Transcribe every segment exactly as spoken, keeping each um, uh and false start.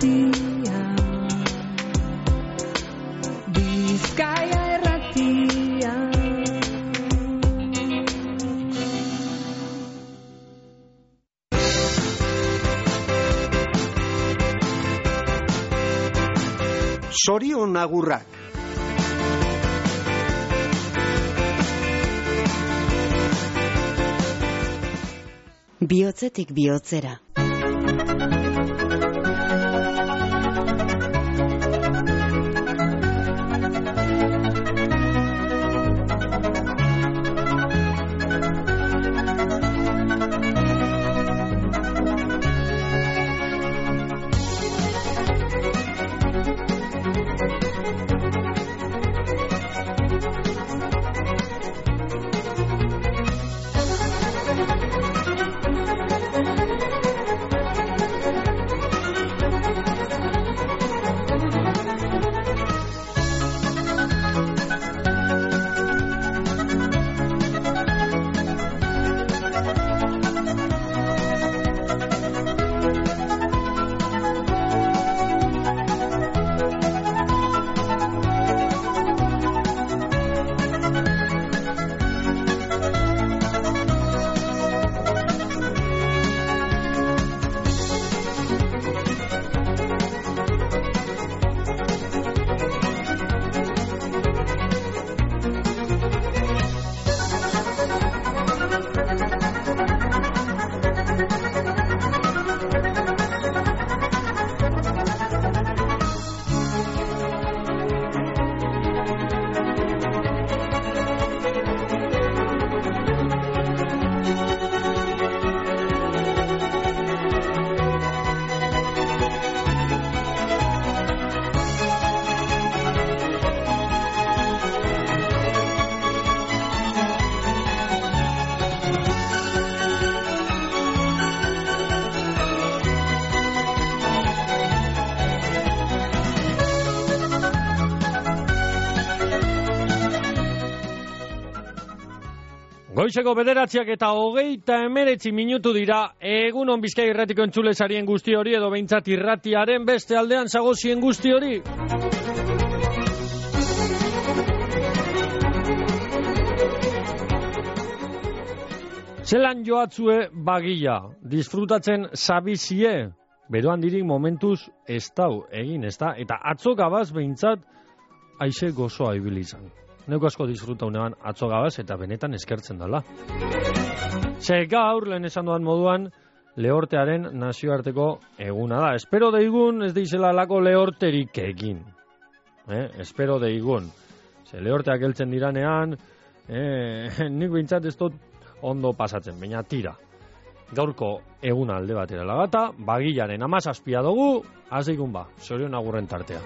irratia, Bizkaia irratia. Zorion agurrak. Bihotzetik bihotzera. Goizeko bederatziak eta hogeita hemeretzi minutu dira. Egunon Bizkaia irratiko entzulesarien guzti hori, edo behintzat irratiaren beste aldean zagozien guzti hori. Zelan joatzue bagila, disfrutatzen zabizie, beroan dirik momentuz ez dau egin, ez da? Eta atzo gabaz behintzat aize gozoa ibili izan. Neuko asko disfruta unean atzo gabaz eta benetan eskertzen dela. Ze gaur, lehen esan duan moduan, lehortearen nazioarteko eguna da. Espero deigun ez deizela lako lehorterik egin. Eh? Espero deigun. Ze lehorteak heltzen diranean, eh, nik behintzat ez dut ondo pasatzen, baina tira. Gaurko eguna alde batera lagata, bagilaren amazazpia dugu, azeigun ba, zorion agurren tartea.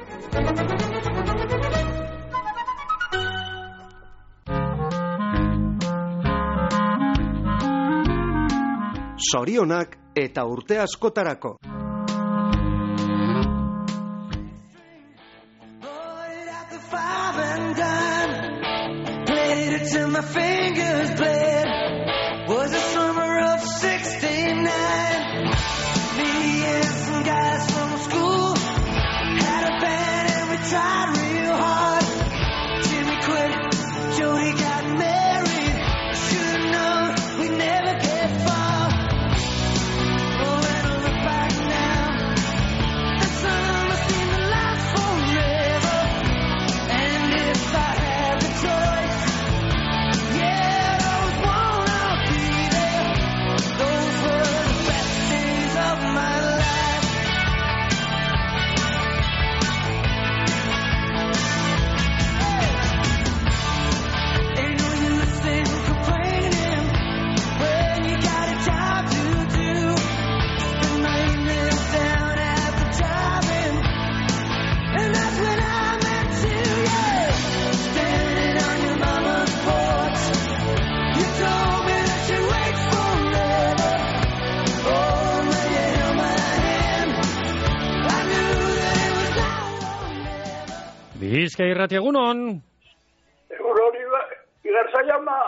Zorionak eta urte askotarako. Bizkaia irratia, egunon. Egunon, Igarzaia ma.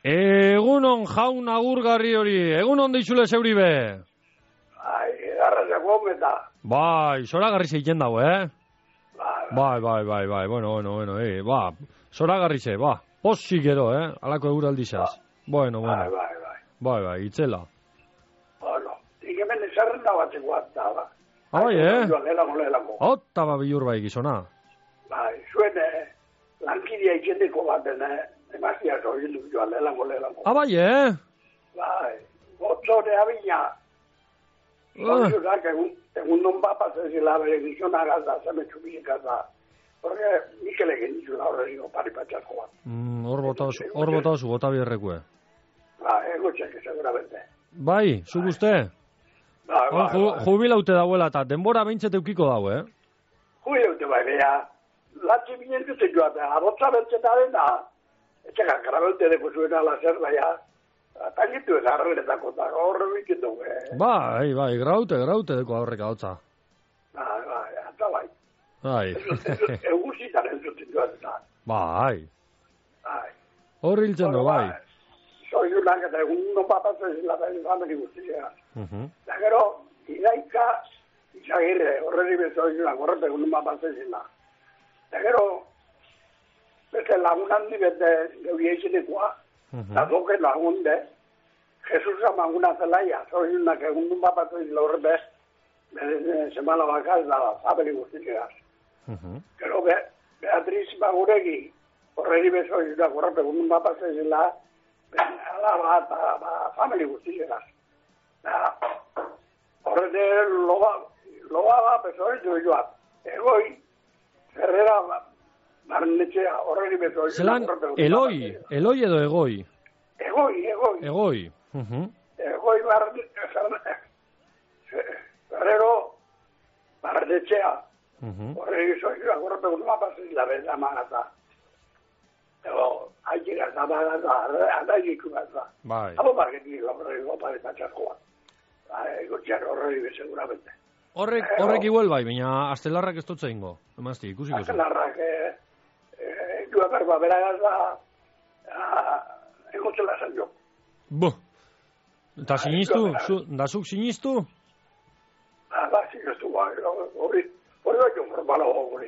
Egunon jaun agurgarri hori, egunon deizule zeuri be. Ai, garras zego eta. Bai, zoragarri zeiken dago, eh? Bai, Bai, bai, bai, bai, bueno, bueno, bueno, eh, ba, zoragarri ze, ba, posik gero, eh, alako euraldizaz. Bueno, bai, bueno, bai, bai. bai, bai, itzela. Bueno, ikemen ezarrenda batzeko bat da, ba. Ah, bai, eh? Joan, lelako, lelako. Ota ba bilur bai gizona. Bai, zuen, eh, lankidia ikendeko baten, eh, emaztia zoilu joan, lelako, lelako. Ah, bai, eh? Bai, gotzore abina. Ah. Zoilunak egun, egun non bapatzen zila bere gizonagaz da, zemetxu biekaz da. Horre, Mikel egin dizula horre zino paripatxasko bat. Mm, hor botauz, hor botauz, bota bierrekue. Ba, ego txeke, seguramente. Bai, zu guzte? Bai, Hor bai, ju, bai. jubilaute dauela eta denbora behintzet eukiko dau, eh? Hui eute bai, beha, latzi binen duten joatea, abotza beltzetaren da, etxeka, karabelte deko zuen ala zer, baina, tailitu ez arrenetako, eta horre bikin dugu, eh? Bai, bai, graute, graute deko aurrek ahotza. Bai, bai, eta bai. Bai. Eguzitan entzuten joatea, Bai. bai. Hor hiltzen du, bai. Zoilunak eta egun non papatzen zila, bai, famili guztia. Mhm. Eta gero, iraika, izagirre, horreri bezoilunak, horrepe egun non papatzen zila. Eta gero, beste lagun handi bete gehiagitzenekoa, eta doke lagunde, Jesus amaguna zelaia, zoilunak egun non papatzen zila horrepe, semana bakaz da, famili guztia. Mhm. Gero, be, Beatriz Baguregi, horreri bezoilunak, horrepe egun non papatzen zila, alaba eta ba, famili guztiak. Horrete loba, loba ba, pesoi joan. Egoi, zerrera barnetxea, horreri bezoi. Zelan, Eloi, Eloi edo Egoi? Egoi, egoi. Egoi. Mhm. Egoi barnetxea. Zerrero barnetxea. Mhm. Horreri bezoi joan, horrepe un mapazez la beza magata. Ego, haitxera zamagata, adagiku bat da. Bai. Abo marketik horreri gopare patxaskoa. Ego txar horreri be seguramente. Horrek, horrek igual bai, baina astelarrak ez dutze ingo. Emazti, ikusiko zu. Azelarrak, eh, eh, joa berba, beragaz da, egotzela zan jo. Bo. Eta sinistu, zu, da zuk sinistu? Ah, ba, sinistu, ba, hori, hori bat jo formalo hori.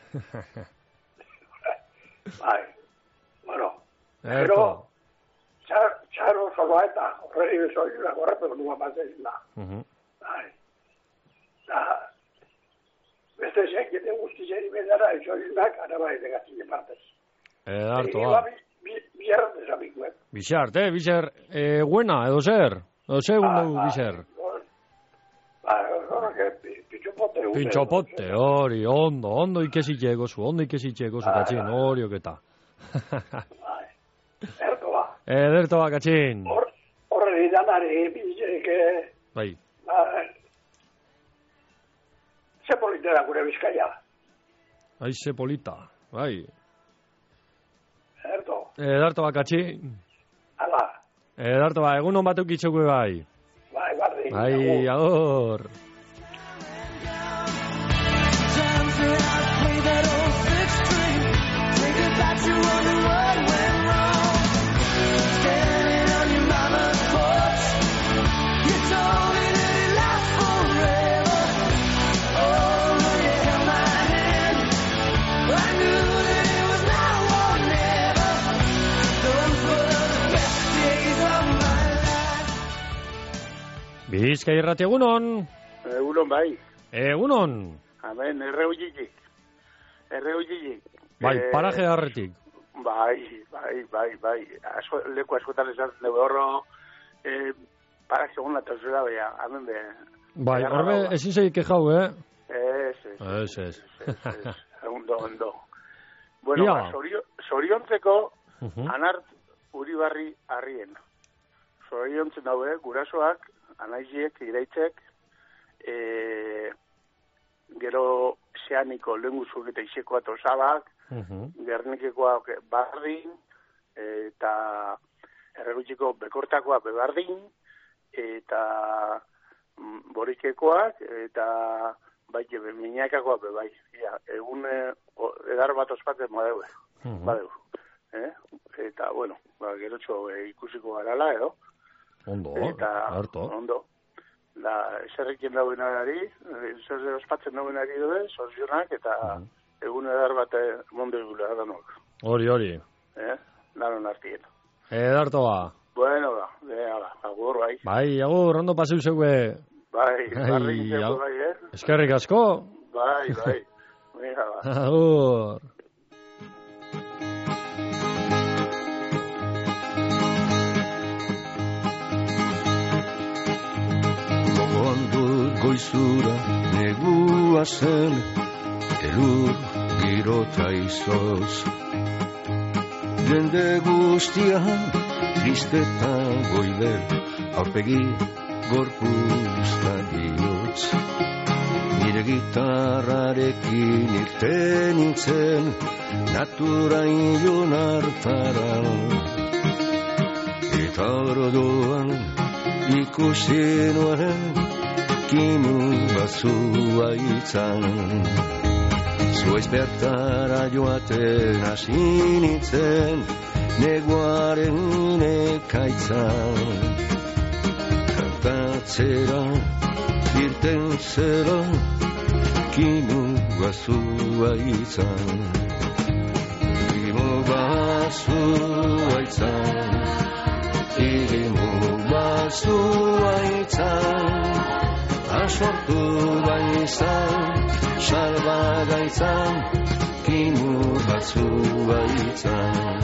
Bai, bueno, pero, txar, txaro zoloa eta horreri bezoi jura gorrepe nua patzen da. Bai, da, beste zenketen guztizeri bedara, ezoizunak, arabai degatzine partez. Edarto, ba. Bixar desamik, eh? Bixart, eh, bixar, eh, buena, edo zer? Edo zer gundu bixar? Ba, horrek, pitxopote. Pitxopote, hori, ondo, ondo ikesitxeko zu, ondo ikesitxeko zu, katxin, hori oketa. Bai, erto ba. Ederto ba, katxin. Horre danari, bizek, Bai. ze politera gure bizkaia. Aize polita, bai. Erto. Edarto ba, katxin. Hala. Edarto ba, egun hon batuk itxoko bai. Bai, barri. Bai, agor. Bizkai irrati egunon. Egunon bai. Egunon. Amen, erre hojillik. Erre hojillik. Bai, eh, paraje harretik. Bai, bai, bai, bai. Asko, leku askotan esatzen dugu horro, eh, parak segun la tercera bea, amen be. Bai, horbe, ezin zeik kejau, eh? Ez, ez. Ez, ez. Ondo, ondo. Bueno, Ia. ba, zoriontzeko, Uh-huh. anart uribarri harrien. Zoriontzen daue, gurasoak, anaiziek, iraitzek, e, gero zeaniko lehenguzuk eta izeko atosabak, Uh-huh. Gernikekoak bardin, eta erregutxiko bekortakoa bebardin, eta mm, borikekoak, eta bai, minakakoa bebai. Ja, egun e, edar bat ospatzen badeu, Uh-huh. badeu. Eh? Eta, bueno, ba, gerotxo e, ikusiko garala, edo? Ondo, Eta, harto. ondo. da, eserrekin dauenari, zer ospatzen dauenari dode, sorzionak, eta mm. egun edar bat mundu egula danok. Hori, hori. Eh? Danon artien. Edarto ba. Bueno, da, da, agur, bai. Bai, agur, ondo paseu zeue. Bai, barri zeue, bai, eh? Eskerrik asko. Bai, bai. Mira, ba. Agur. Goizura negua zen, elur girota izoz. Jende guztian, tristeta goiber, aurpegi gorpuzta bihotz. Nire gitarrarekin irten nintzen, natura ilun hartara. Eta orduan ikusi nuen, Kinu bazua itzan, zuaiz bertara joaten hasi nintzen, neguaren ekaitzan. Kantatzera, irten zera, kinu bazua itzan. Kinu bazua itzan, kinu bazua itzan. Asortu baizan, salba gaitzan, kimu batzu baitzan.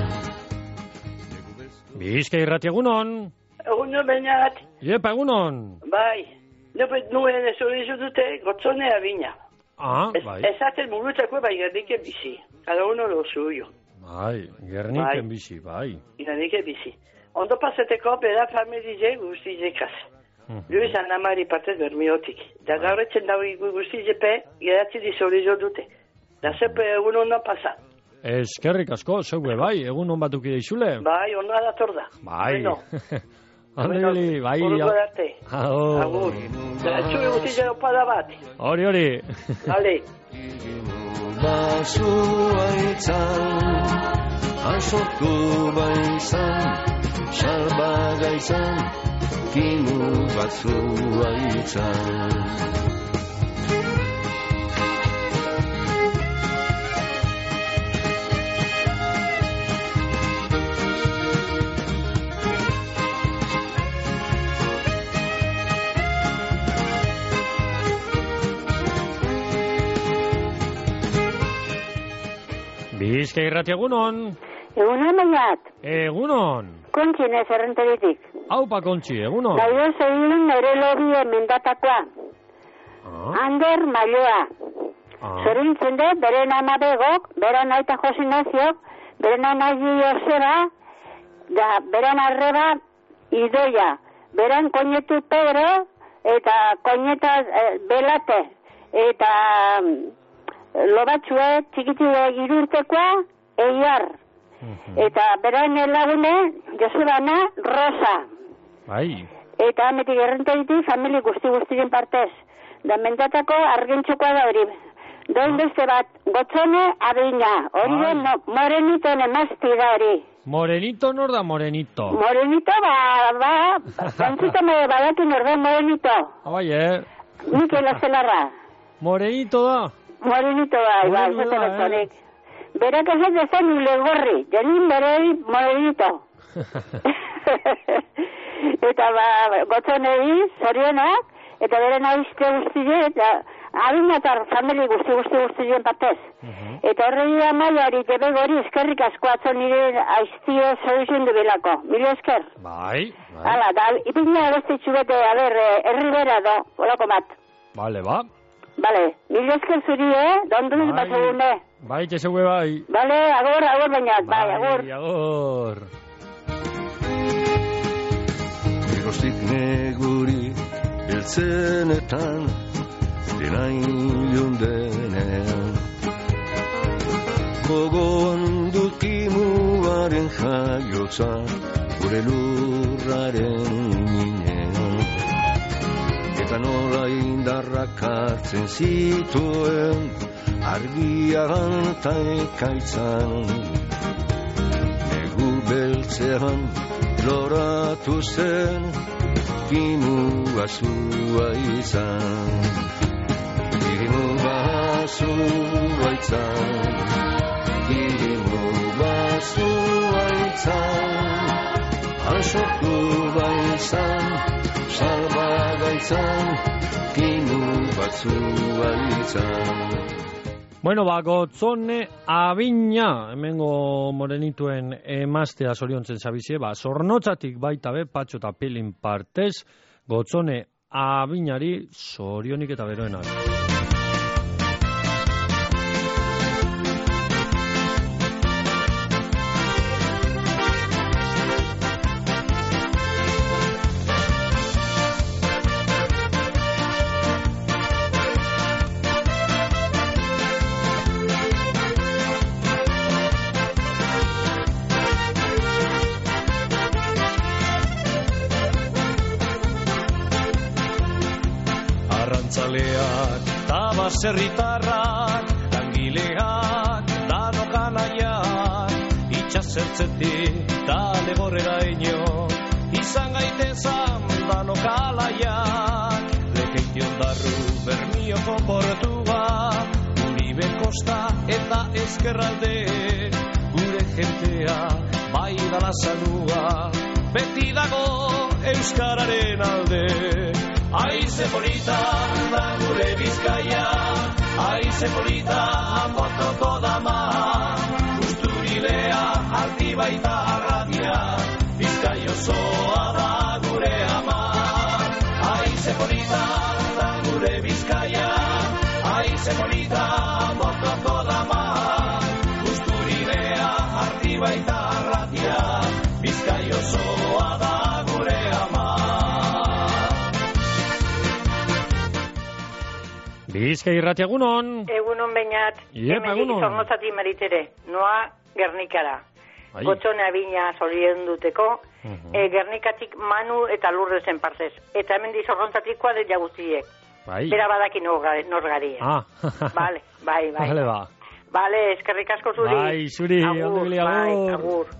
Bizka irrati egunon. Egunon bainat. Iepa egunon. Bai, nopet nuen ez hori dute gotzonea bina. Ah, bai. Ezaten murutako bai gerniken bizi. Cada uno lo suyo. Bai, gerniken bai. Bizi, bai. Gerniken bizi. Ondo paseteko beda familie guztizekaz. Luis Anamari partez bermiotik. Da gaur etzen dago guzti jepe, geratzi dizorizo dute. Da zepe egun ondo pasa. Eskerrik asko, zeue bai, egun on batuk ideixule. Bai, onda dator da. Bai. Bueno. Andeli, bai. Horko darte. Agur. Agur. Txuri guzti jero pada bat. Hori, hori. Vale. Basua itzan, asortu baizan, salba gaizan, Kinu batzua itzan. Bizka irrati egunon. Egunon bainat. Egunon. Kontxin ez errenteritik. Aupa kontxi, egunon. Naio zein nere lobi emendatakoa. Ah. Ander Mailoa. Ah. Zorintzen dut, beren amabegok, beren aita Josinaziok, beren anaji Joseba, da beren arreba Idoia, beren koinetu Pedro, eta koineta eh, Belate, eta mm, lobatxue txikitue irurtekoa, Eiar. Uh-huh. Eta berain lagune, Josebana, Rosa. Bai. Eta ametik errenteritik familie guzti-guztien partez. Da mendatako argentxokoa da hori. Doin beste bat, gotzone abina. Hori da no, morenito nemazti da hori. Morenito nor da morenito? Morenito ba, ba, bantzita me badakin nor da morenito. Bai, eh? Mikel Azelarra. Morenito da? Morenito da, ba, esaten etzonik. Berak ez ez zen ulegorri, janin berei morenito. Eta ba, gotzonei, zorionak, eta beren aizte guztile, eta abinatar familie guzti guzti guztien partez. Uh-huh. Eta horregi da maiari, jebe gori, eskerrik asko atzo nire aiztio zorizun dubilako. Milo esker? Bai, bai. Hala, da, ipina beste txubete, a ber, herri bera do, olako bat. Vale, ba. Vale, milo esker zuri, eh? Donduz bai. Basegune. Bai, txesegue bai. Vale, agor, agor bainat, bai, bai agor. Bai, agor. Geroztik neguri beltzenetan, dena ilun denean. Gogoan dut kimuaren jaiotza, gure lurraren minean. Eta nola indarrak hartzen zituen, argian eta ekaitzan. Negu beltzean loratu zen, Kimu azua izan Kimu azua izan Kimu azua izan Ansotu baizan Salba gaizan Kimu azua izan. Bueno, ba, gotzone abina, hemengo morenituen emaztea zoriontzen zabizie, ba, zornotzatik baita be, patxo eta pelin partez, gotzone abinari zorionik eta beroenak. Arrantzaleak, tabaserritarrak, langileak, danokanaiak, itxasertzetik, tale gorrera ino, izan gaitezan danokalaiak, lekeition darru bermioko portua, Uribe Kosta eta Ezkerralde, gure jentea, bai dala zanua, beti dago euskararen alde. Aize polita da gure Bizkaia, aize polita motoko dama, Usturilea arti baita arratia, Bizkai osoa da gure ama. Aize polita da gure Bizkaia, aize polita motoko dama, Usturilea arti baita arratia, Bizkai osoa da gure ama. Bizkai irrati egunon. Egunon bainat. Iep, egunon. Zornotzati maritere. Noa Gernikara. Ai. Gotzone abina zorien duteko. Uh-huh. E, Gernikatik Manu eta Lurrezen partez. Eta hemen di zornotzatikoa de jaguztiek. Bai. Bera badaki norgari. Ah. Vale, bai, bai. Vale, ba. Vale, eskerrik asko zuri. Bai, zuri. Agur, Ondo bai, agur. agur.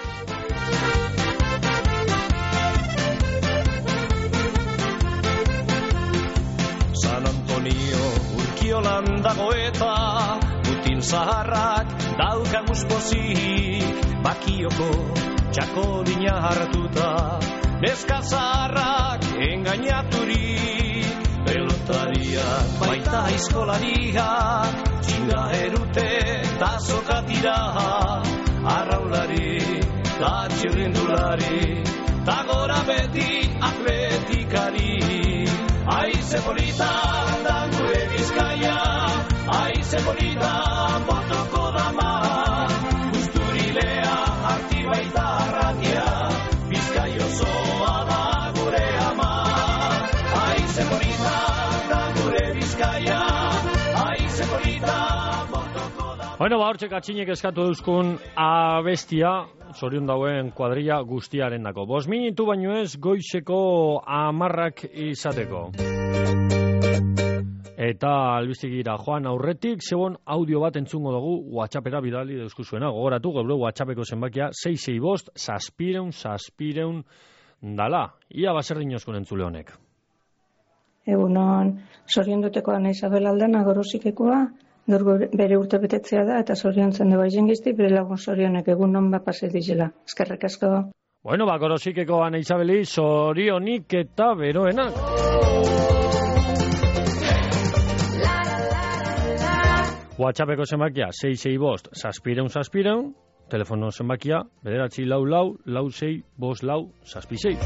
San Antonio urkiolan dago eta Putin zaharrak daukaguz pozik, Bakioko txakolina hartuta, neska zaharrak engainaturik, pelotariak baita aizkolariak, txinga erute eta zokatira, arraulari eta txirrindulari, ta gora beti atletikari. Aize polita da gure Bizkaia, aize polita motoko dama, Usturilea arti baita arratia, Bizkai osoa da gure ama. Aize polita da gure Bizkaia, aize polita motoko dama. Bueno, ba, hortxe katxinek eskatu duzkun abestia, zorion dauen kuadrilla guztiaren dako. Bos minutu baino ez goizeko amarrak izateko. Eta albistegira joan aurretik, zebon audio bat entzungo dugu WhatsAppera bidali deuskuzuena. Gogoratu, geure WhatsAppeko zenbakia sei sei bost, zazpireun, zazpireun dala. Ia baser dinozkun entzule honek. Egunon, zorion dutekoa nahi Isabel Aldana gorosikekoa, gaur bere urte betetzea da, eta zorion zen deba izengizti, bere lagun zorionek egunon bat pase dizela. Eskerrik asko. Bueno, ba, gorosikekoa nahi Isabeli, zorionik eta beroenak. WhatsAppeko zenbakia sei sei bost, zazpireun, zazpireun, telefono zenbakia, bederatzi lau lau, lau sei, bost lau, zazpi sei.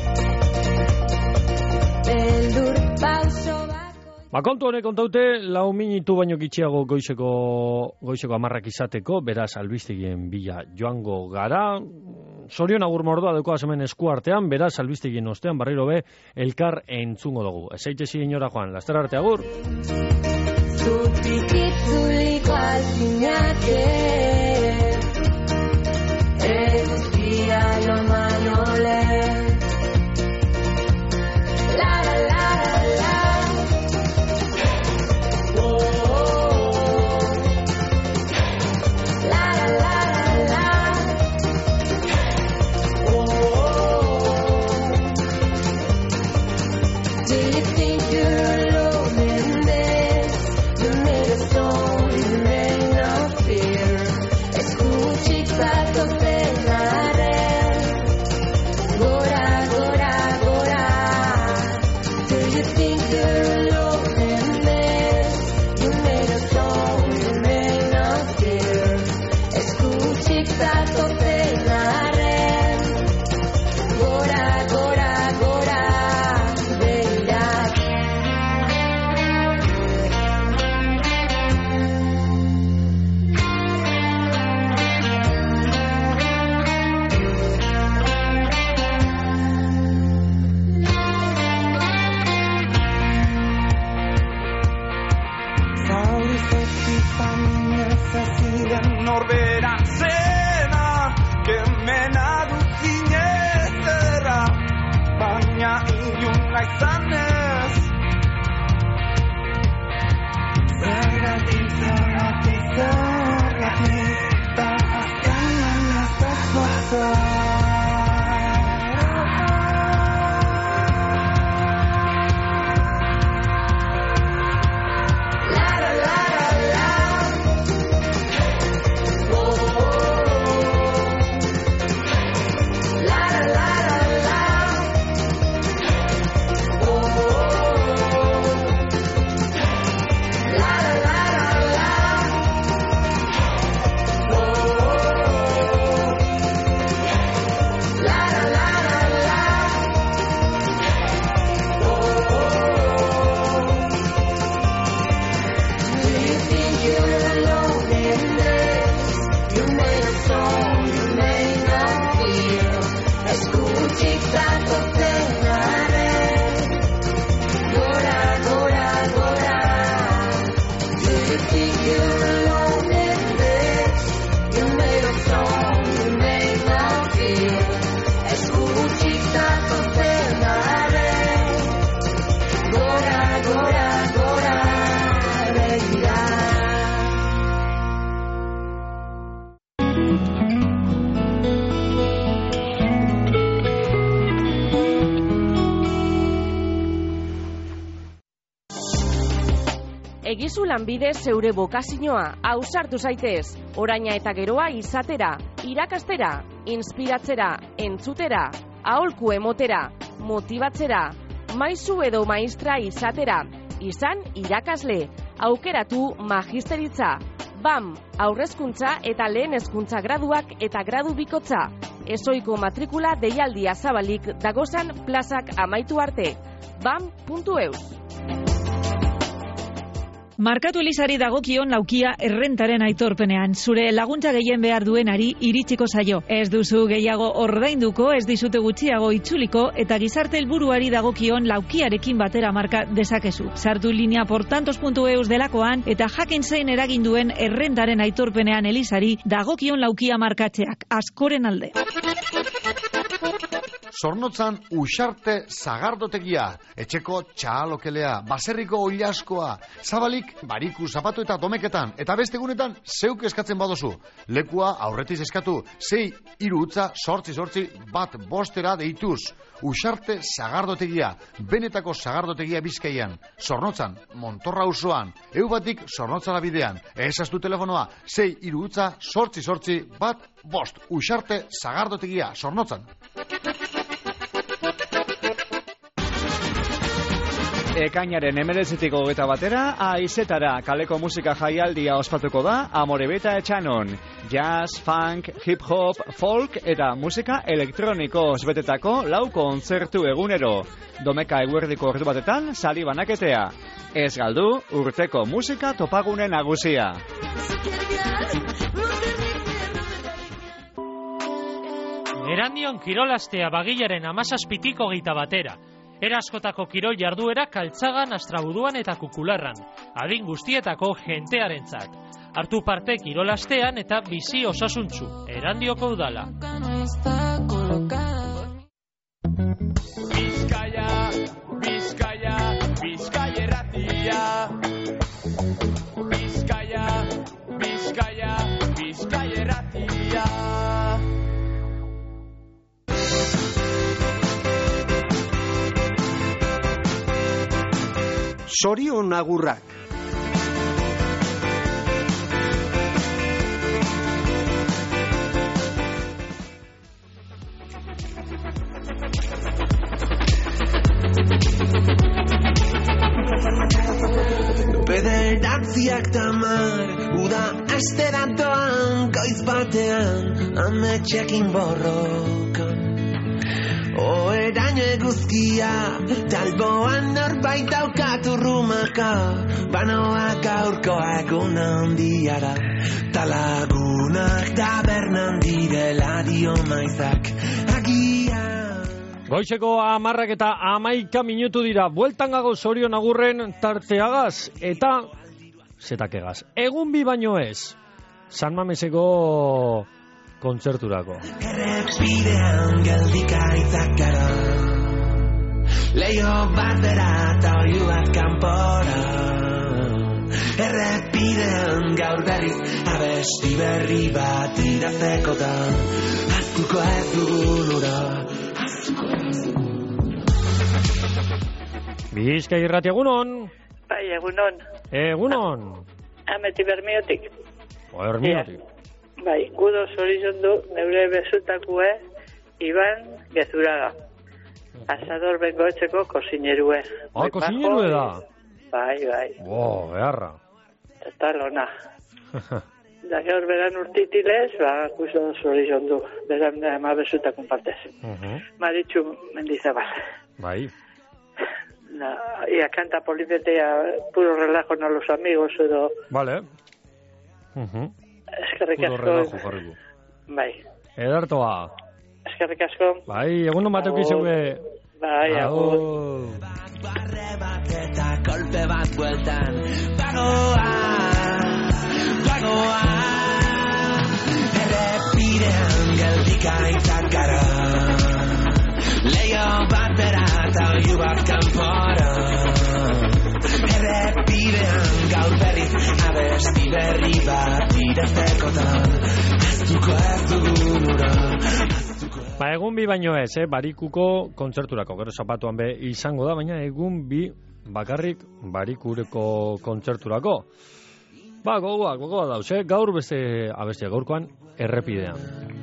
Ba, kontu honek kontaute, lau minutu baino gitxiago goizeko, goizeko amarrak izateko, beraz albistegien bila joango gara. Zorion agur mordoa deuko azemen esku artean, beraz albistegien ostean barriro be elkar entzungo dugu. Ezaitezi inora joan, laster arte agur. Zutik itzuliko alzinake, eguzkia loman ole. La la la la la. you think you're alone in this? You made a song, you made no fear. Escuchitza topenaren. Gora, gora, gora. Do you think you're alone in this? You made a song, you made no fear. Escuchitza topenaren. Gora, gora, gora. Begirak. Norberan zena, kemena dukinezera, baina iluna izanez. Zergatik, zergatik, zergatik, ta azkenan ez da zoza. Egizu lanbide zeure bokazioa, ausartu zaitez, oraina eta geroa izatera, irakastera, inspiratzera, entzutera, aholku emotera, motibatzera, maizu edo maistra izatera, izan irakasle, aukeratu magisteritza, B A M, aurrezkuntza eta lehen hezkuntza graduak eta gradu bikotza, ezoiko matrikula deialdia zabalik dagozan plazak amaitu arte, bam puntu eus. Markatu Elizari dagokion laukia errentaren aitorpenean, zure laguntza gehien behar duenari iritsiko zaio. Ez duzu gehiago ordainduko, ez dizute gutxiago itzuliko, eta gizarte helburuari dagokion laukiarekin batera marka dezakezu. Sartu linea portantos puntu eus delakoan, eta jakin zein eragin duen errentaren aitorpenean Elizari dagokion laukia markatzeak, askoren alde. Zornotzan Uxarte Zagardotegia, etxeko txalokelea, baserriko oilaskoa, zabalik bariku zapatu eta domeketan, eta beste egunetan zeuk eskatzen badozu. Lekua aurretiz eskatu, sei hiru utza sortzi sortzi bat bostera deituz. Uxarte Zagardotegia, benetako Zagardotegia Bizkaian, Zornotzan, Montorra auzoan, eu batik Zornotzara bidean, ezaztu telefonoa, sei hiru utza sortzi sortzi bat bost. Uxarte Zagardotegia, Zornotzan. Ekainaren hemeretzitik hogeita batera, Aizetara kaleko musika jaialdia ospatuko da Amorebeta Etxanon. Jazz, funk, hip-hop, folk eta musika elektroniko betetako lau kontzertu egunero. Domeka eguerdiko ordu batetan, sari banaketea. Ez galdu, urteko musika topagune nagusia. Erandion kirolastea bagilaren amazazpitik hogeita batera. Eraskotako kirol jarduera Kaltzagan, Astrabuduan eta Kukularran, adin guztietako jentearentzat. Hartu parte kirolastean eta bizi osasuntzu, Erandioko udala. Bizkaia, Bizkaia, Bizkaia erratia. Bizkaia, Bizkaia, Bizkaia erratia. Sorion agurrak. Bederatziak tamar, uda aste datoan, goiz batean, ametxekin borrokan. Oeraino eguzkia, talboan norbait daukat urrumaka, banoak aurkoa egun handiara, talagunak tabernan direla dio maizak, agia. Goizeko amarrak eta amaika minutu dira, bueltan gago Sorion agurren tarteagaz eta zetakegaz. Egun bi baino ez, San Mameseko kontzerturako. Errepidean geldika izakara, leio batera eta oiuak kanpora. Errepidean gaur berriz abesti berri bat idaztekotan, aztuko ez dugun ura. Bizkai irrati egunon. Bai, egunon. Egunon. Ameti bermiotik. O, bermiotik. Bai, gudo zorizondu neure bezutakue Iban Gezuraga. Asador bengoetzeko kosinerue. Ah, kosinerue da. Bai, bai. Bo, beharra. Eta lona. Da gaur beran urtitilez, ba, kuso zorizondu. Beran ema bezutakun partez. Uh-huh. Maritxu Mendizabal. Bai. Na, ia canta polipetea puro relajo a los amigos edo. Vale. Uh-huh. Eskerrik asko. Puro relajo jarriku. Bai. Edertoa. Eskerrik asko. Bai, egun bateu kizeue. Bai, agur. Barre bat eta kolpe bat bueltan, bagoa, bagoa. Errepidean geldika izakara, leio bat bera eta oiu bat kanpora. Errepidean gaur berriz abesti berri bat idaztekotan, aztuko ez dugun ura. Ba, egun bi baino ez, eh, barikuko kontzerturako, gero zapatuan be izango da, baina egun bi bakarrik barikureko kontzerturako. Ba, gogoa, gogoa dauz, eh, gaur beste abestia gaurkoan errepidean.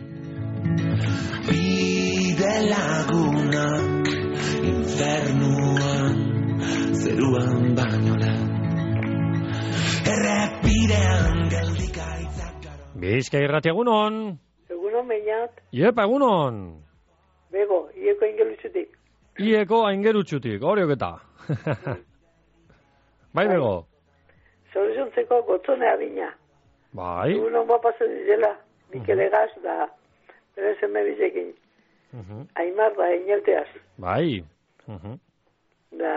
Bide lagunak infernuan zeruan baino lehen, errepidean geldika izakaro. Bizkai irrati egunon. Egunon meinat. Iepa egunon. Bego, ieko aingerutxutik. Ieko aingerutxutik, horioketa. Bai, bego. Zorizontzeko gotzone adina. Bai. Egunon bapazen dizela, Mikel Egaz da, bere zeme bizekin. Uh-huh. Aimar da, inelteaz. Bai. Uh-huh. Da,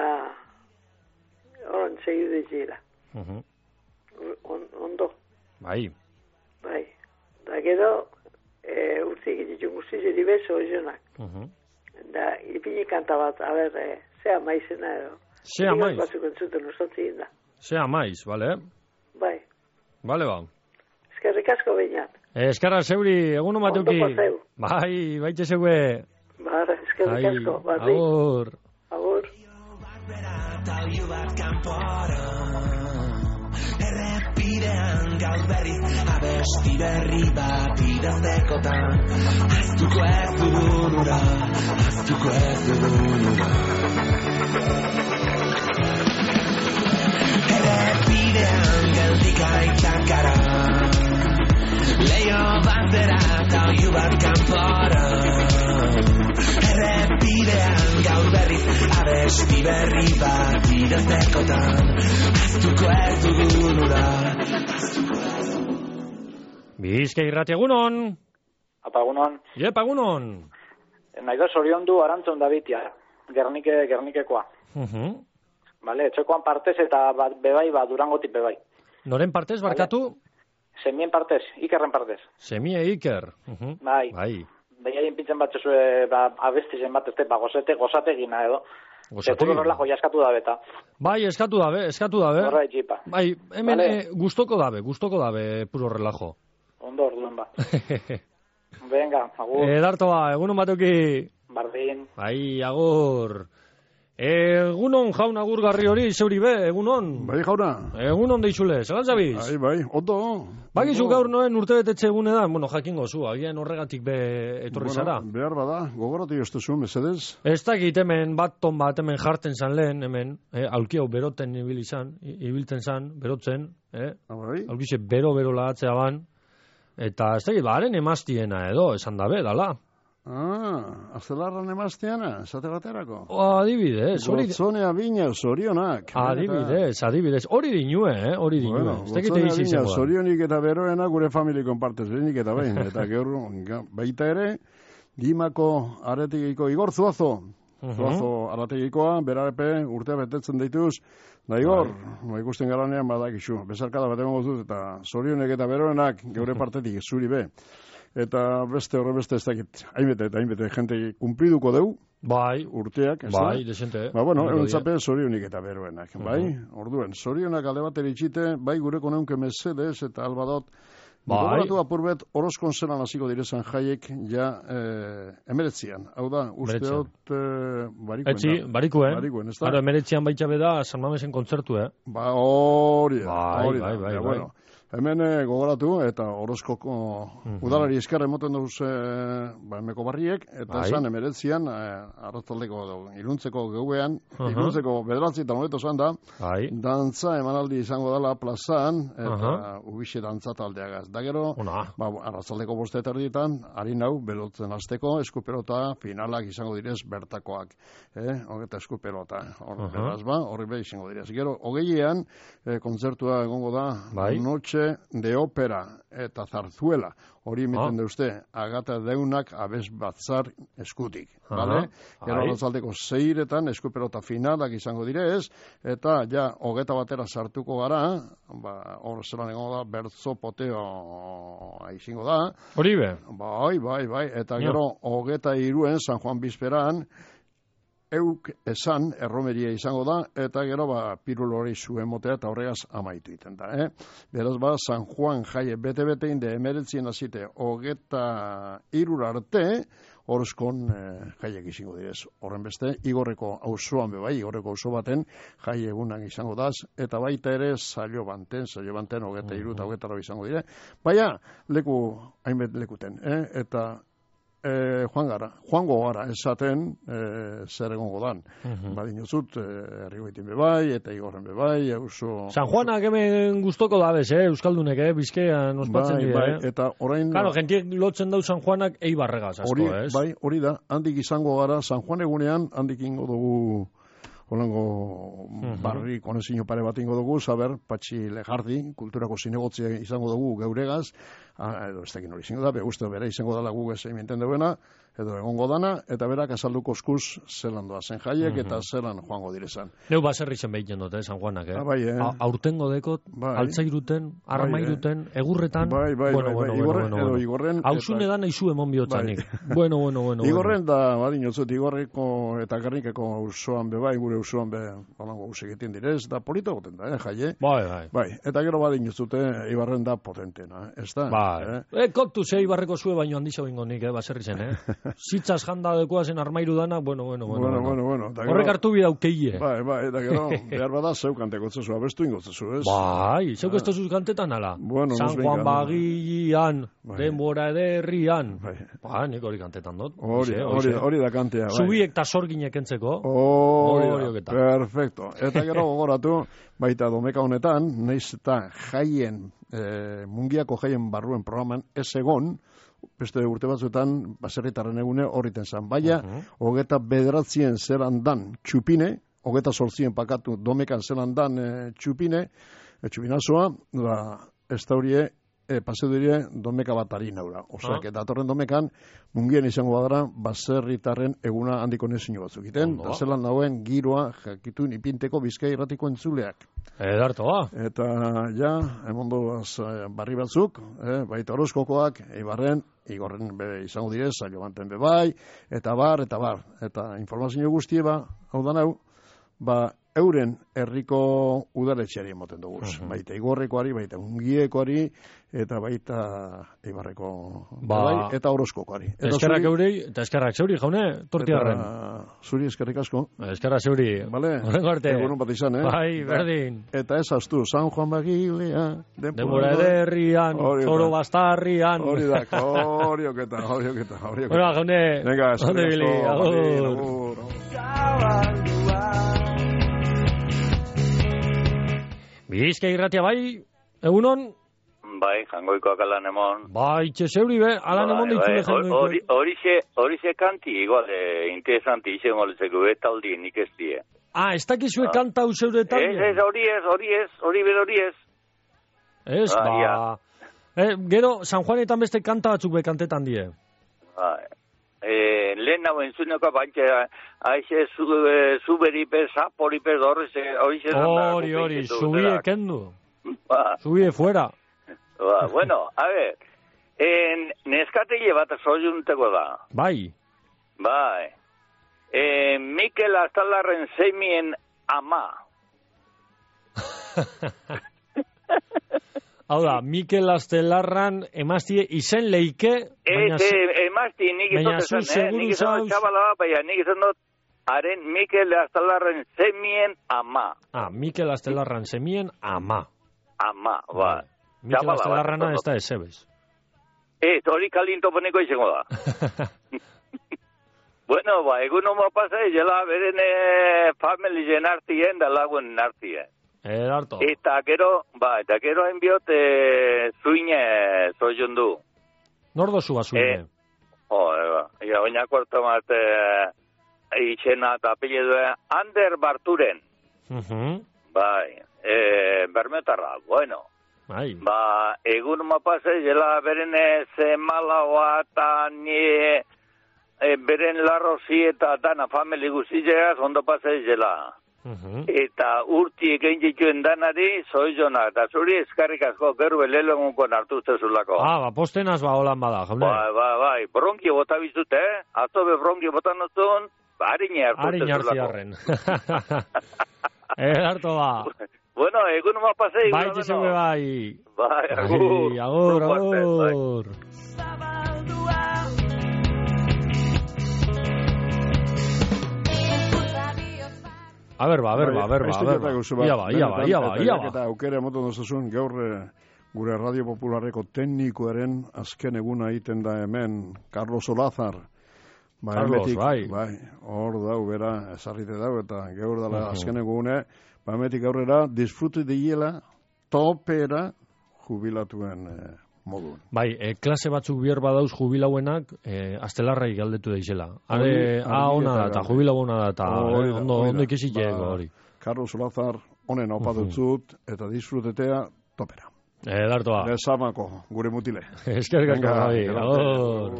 on segiu dizela. Uh-huh. On, ondo. Bai. Bai. Da gero, e, urzik ditu guztiz edibe zorizonak. Uh-huh. Da, ipini kanta bat, a ber, e, zea maizena edo. Zea maiz. Batzuk entzuten usatzi da. Zea maiz, bale? Bai. Bale, ba. Eskerrik asko behinat. Eskerra zeuri, egun mateuki. Ondo paseu. Bai, baite zeue. Bara, eskerrik asko. Barri. Agur. Agur. Errepidean gaur berriz abesti berri bat idaztekotan, aztuko ez dugun ura, aztuko ez dugun ura. Errepidean geldika izakara, leio bat bera eta oiu bat kanpora. Errepidean gaur berriz abesti berri bat idaztekotan, aztuko ez dugun ura. Bizkai irrati egunon. Apa egunon. Iepa egunon. Nahi da zorion du arantzon Davitia, Gernike, Gernikekoa. Uh-huh. Vale, etxekoan partez eta bat bebai, ba, Durangotik bebai. Noren partez, barkatu? Vale. Semien partez, Ikerren partez. Semie Iker. Uh-huh. Bai. Bai. Behaien pintzen bat zezue, ba, abestizen bat ezte, ba, gozete, gozate gina edo. Gozate Sepuro relajo, ja eskatu dabe eta. Bai, eskatu dabe, eskatu dabe. Horra etxipa. Bai, hemen Vale. eh, gustoko dabe, gustoko dabe puro relajo. Ondo orduen ba. Venga, agur. Edartoa, egunon batuki. Bardin. Bai, agur. Egunon jaun agurgarri hori, zeuri be, egunon. Bai, jauna. Egunon deizule, zelan zabiz? Bai, bai, ondo. Bagizu gaur noen urtebetetxe egune da, bueno, jakingo zu, agian horregatik be etorri bueno, zara. Behar bada, gogoratu joztezu, mesedez. Ez dakit hemen, bat ton bat hemen jartzen zan lehen, hemen, eh, aulki hau beroten ibili zan, ibiltzen zan, berotzen, eh? Bai. Aulkize bero-bero lagatzea ban, eta ez dakit, baren emaztiena edo, esan dabe, dala. Ah, azelarran emaztiana, esate baterako. O, adibidez, hori... Gotzonea bina, zorionak. Adibidez, adibidez, hori dinue, eh, hori dinue. Bueno, gotzonea bina, zorionik eta beroena gure familikon partez, behinik eta behin. Eta gero, baita ere, Dimako aretigiko Igor Zuazo. Zuazo arategikoa, berarepe, urtea betetzen dituz. Da Igor, ba, ikusten garanean badakizu. Bezarkada bat egon gozut, eta zorionek eta beroenak geure partetik zuri be. Eta beste horre beste ez dakit, hainbete eta hainbete jente kumpliduko deu, bai, urteak, ez bai, da? desente. Ba, bueno, egun zape zorionik eta beroenak, bai? Orduen, zorionak alde bat eritxite, bai gureko neunke mesedez eta albadot, bai. Gogoratu apurbet, oroskon zelan hasiko direzan jaiek ja eh, emeretzian. Hau da, usteot eh, barikuen. Etzi, barikuen. Barikuen, ez da? Haro, emeretzian baitxabe da, San Mamesen kontzertu, eh? Ba, hori da, bai, hori da. Bai, bai, ja, bai. Bueno, hemen eh, gogoratu, eta Orozkoko uh-huh. udalari esker emoten dauz eh, ba, emeko barriek, eta bai. Esan emeretzian, eh, arratzaldeko iluntzeko geuean, uh-huh. iluntzeko bederatzi eta noleto zan da, bai. Dantza emanaldi izango dela plazan, eta uh-huh. ubixe dantza taldeagaz. Da gero, ba, arratzaldeko boste terdietan, harin hau, belotzen azteko, eskuperota finalak izango direz bertakoak. Eh? Hogeta eskuperota. Hor, uh-huh. Beraz ba, horri behi izango direz. Gero, hogeian, eh, kontzertua egongo da, bai. Noche de ópera eta zarzuela, hori emiten ah. deuzte, Agata Deunak abez batzar eskutik, bale? Gero arratzaldeko zeiretan eskuperota finalak izango direz, eta ja, hogeta batera sartuko gara, ba, hor zelan egongo da, bertzo poteo aizingo da. Hori be? Bai, bai, bai, eta gero, hogeta iruen, San Juan Bizperan, euk esan erromeria izango da, eta gero ba, pirul hori zuen motea eta horregaz amaitu iten da. Eh? Beraz ba, San Juan jaie bete-bete inde emeretzien azite hogeta irur arte, horrezkon eh, jaiek izango direz. Horren beste, Igorreko auzoan be bai, Igorreko auzo baten jaie egunak izango daz, eta baita ere zailo banten, zailo banten hogeta iru eta hogeta izango dire. Baina, leku, hainbet lekuten, eh? Eta E, joan gara, joango gara esaten e, zer egongo dan. Uh-huh. Badinozut, herrigoitin bebai, eta Igorren bebai, euso... San Juanak hemen gustoko da bez, eh? Euskaldunek, eh? Bizkaian ospatzen dira, bai, eh? Eta orain... Claro, gentiek lotzen dau San Juanak eibarregaz, asko, hori, ez? Bai, hori da, handik izango gara, San Juan egunean, handik ingo dugu... Holango uh-huh. barri konezino pare bat ingo dugu, saber, Patxi Lejardi, kulturako zinegotzia izango dugu geuregaz, ah, edo ez dakin hori izango da, be uste bere izango dela gu ez eminten duena, edo egongo dana, eta berak azalduko eskuz zelan doa zen jaiek, uh-huh. eta zelan joango direzan. Neu baserri zen behiten dut, eh, San Juanak, eh? Ah, bai, eh? A, aurtengo dekot, bai. Altzairuten, armairuten, bai, eh? Egurretan, bai, bai, bueno, bai, bueno, bai, Igorren, bueno, bueno, edo Igorren... Hauzune eta... dan eizu emon bihotzanik. Bai. Bueno, bueno, bueno. Igorren da, badinotzut, Igorreko eta Gernikeko auzoan be bai, gure auzoan be, balango egiten direz, da polito goten da, eh, jaie? Bai, bai. Bai, eta gero badinotzute, Ibarren da potentena, ez da? Bai. Eh, eh kontu ze Ibarreko zue baino handixo bingo nik, eh, baserri zen, eh? Zitzaz janda dekoa zen armairu dana, bueno, bueno, bueno. Bueno, bueno, bueno. Horrek hartu bida aukeie. Bai, bai, eta gero, behar bada zeu kantekotzezu, abestu ingotzezu, ez? Bai, zeu kestozuz kantetan ala. Bueno, San Juan Bagian, bai. Denbora ederrian. Bai. Ba, nik hori kantetan dut. Hori, hori, hori da kantea, bai. Zubiek ta sorginek entzeko. Hori da, perfecto. Eta gero gogoratu, baita domeka honetan, naiz eta jaien, eh, mungiako jaien barruen programan ez egon, beste urte batzuetan, baserritarren egune horriten zan. Baina, hogeta uh-huh. bederatzien zelan dan txupine, hogeta sortzien pakatu domekan zelan dan e, txupine, e, txupinazoa, da, ez da horie, e, paseu dire, domeka bat harin naura. Osea, uh-huh. datorren domekan, mungien izango badara, baserritarren eguna handiko nezinu batzuk iten, eta zelan dauen giroa jakitun ipinteko Bizkai irratiko entzuleak. Edarto, ba. Eta, ja, emondo barri batzuk, eh, baita Orozkokoak, Eibarren, Igorren be izango direz, zailo banten be bai, eta bar, eta bar. Eta informazio guztie ba, hau da nau, ba, euren herriko udaletxeari emoten dugu. Baita Igorrekoari, baita Ungiekoari, eta baita Eibarreko ba, eta Orozkokoari. Eskerrak eurei, eta eskerrak zeuri, jaune, tortiarren. Zuri eskerrik asko. Eskerrak zeuri. Vale. Horrengo arte. Egunon bat izan, eh? Bai, berdin. Eta ez aztu, San Juan Bagilea, denbora ederrian, zoro bastarrian. Hori da, horioketa, horioketa, horioketa. Bueno, jaune, venga, eskerrik asko. agur. Bizkai irratia bai, egunon? Bai, jangoikoak alan emon. Bai, txeseuri be, alan emon ditzule jangoikoak. Horixe kanti, igual, interesanti, izen goletzeko, eta aldi nik ez die. Ah, ez dakizue kanta hau zeure talde? Ez, ez, hori ez, hori ez, hori ber hori ez. Ez, ba... Eh, gero, San Juanetan beste kanta batzuk be kantetan die. Bai. Eh, lehen hau entzuneko bantxe, haize zuberipe, zaporipe, horreze, hori ze... Hori, hori, zubie kendu. Zubie fuera. Ba, bueno, a ver, en, neskatile bat soiunteko da. Bai. Bai. Eh, Mikel Astalarren semien ama. Hau da, Mikel Astelarran emaztie izen leike... Ez, emaztie nik izan zen, eh? Nik izan dut txabala bat, baina nik izan dut haren Mikel Astelarren semien ama. Ah, Mikel Astelarran semien ama. Ama, ba. Mikel Astelarrana ez da ezebez. Ez, hori kalinto poneko izango da. Bueno, ba, egun homo pasa izela beren familien artien da lagun artien. Erarto. Eta gero, ba, eta gero enbiot e, zuine zoion du. Nordo zua zuine? E, oh, eba, ia, oina kuarto mat e, itxena eta apile duen Ander Barturen. Uh -huh. Bai, e, bermetarra, bueno. Bai. Ba, egun ma pasa izela beren zemalagoa eta nie... E, beren larrozi eta dana famili guztileaz ondo pasa izela. Uh -huh. Eta urti egin dituen danari zoizona. Eta zuri eskarrik asko gero belelo egunkon hartu zezulako. Ah, ba, postenaz ba holan bada, jaune. Bai, bai, bai. Bronki bota bizut, eh? Ato be bronki bota nozun, harine hartu zezulako. Harine hartziarren. Eh, harto ba. Bueno, egun ma pasei. Bai, txeseue bai. Bai, agur. Agur, agur. A ber, ba, a ber, ba, a ber, ba, a ber, ba. Ia ba, ia ba, ia ba, ia ba. Eta aukera emoten dozazun, gaur gure Radio Popularreko teknikoaren azken eguna egiten da hemen, Carlos Olazar. Ba, Carlos, emetik, bai. Bai, hor dau, bera, esarrite dau, eta gaur dala azken egune, ba, emetik aurrera, disfrute diela, topera, jubilatuen eh, modun. Bai, e, klase batzuk bier badauz jubilauenak, e, astelarrai galdetu daizela. Are, a ona da, eta jubilau ona da, eta eh, ondo, ondo ikiziteko hori. Carlos Olazar, honen opadutzut, eta disfrutetea, topera. Eh, dartoa. Desamako, gure mutile. Eskerrik asko, bai, agor.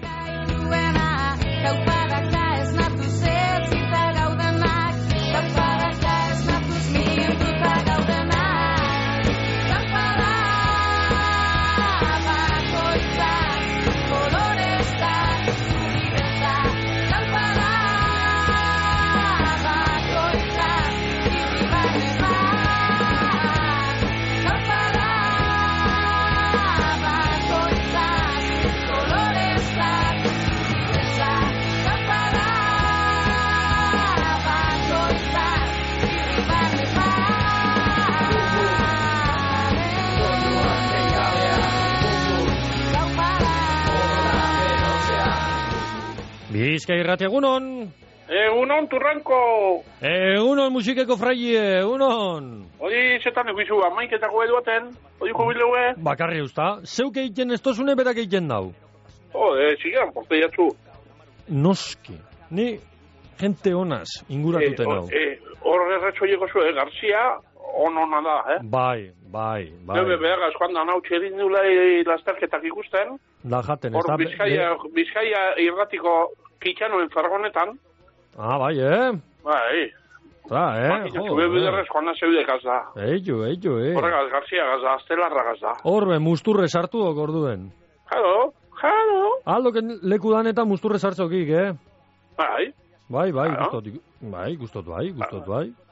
Bizkai irrati, egunon! Egunon, turranko! Egunon, musikeko fraile, egunon! Hori zetan egizu, amaiketako eduaten, hori jubileue? Bakarri usta, zeuk egiten ez tozune berak egiten dau. Jode, zigan, porte jatzu. Noski, ni gente honaz inguratuten hau. Hor e, erretxo llego zuen, Garzia, onona da, eh? Bai, bai, bai. Bebe, behagaz, joan da nau txerin dula lasterketak ikusten. Da jaten, ez da... Hor Bizkaia, Bizkaia irratiko kitxanoen fargonetan. Ah, bai, eh? Bai. Da, eh? Makina, bebe derrez, joan da zeude gazda. Eiu, eiu, eh? Horregaz, Garzia gazda, Astelarra gazda. Horbe, musturre sartu ok orduen. Jado, jado. Aldo, leku dan eta musturre sartzokik, eh? Bai. Bai, bai, gustot, bai, gustot, bai, gustot, bai.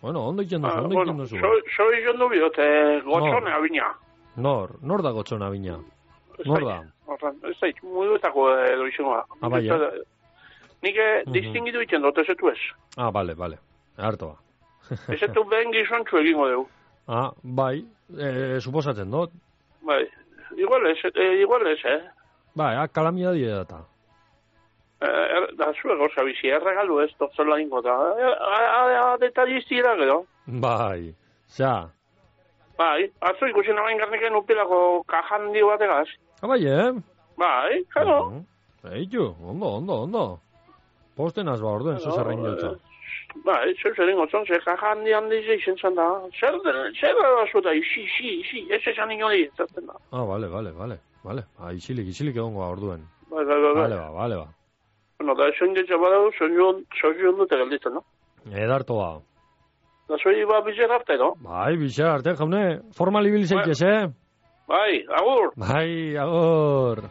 Bueno, ondo itzen duzu, Ah, ondo bueno, itzen duzu. so- so izen du biote, gotzone abina. Nor, nor da gotzona bina? Nor da? Hortan, ez da, muduetako edo izangoa. Ah, bai, eh? Nik eh, distingitu iten dut, ezetu ez. Ah, bale, bale. Harto ba. Ezetu behen gizontzu egingo dugu. Ah, bai, eh, suposatzen dut. Bai, igual ez, eh, igual ez, eh? Bai, ah, kalamia die data. Eh, er, da zue goza bizi, erregalu ez, dotzela ingo da. Eh, Detallisti ira gero. Bai, xa. Bai, atzo ikusi nabain garneken upilako kajandi bategaz. Ah, bai, eh? Bai, claro. Eitu, ondo, ondo, ondo. Posten az ba, orduen, Claro, zuzarrein jotza. Bai, zer zer ingo zon, zer kajandi handi zeitzen zan da. Zer zer da zuta, isi, isi, isi, ez esan inori, zaten da. Ah, bale, bale, bale, bale. Ah, isilik, isilik egongo orduen. Bai, bai, bai. Bale ba, bale ba. Bueno, da esan ditza badau, sozion dute gelditzen, no? Edarto ba. Da zoi ba bizar arte, no? Bai, bizar arte, jaune. Formal ibil zeitez, eh? Bai, agur. Bai, agur.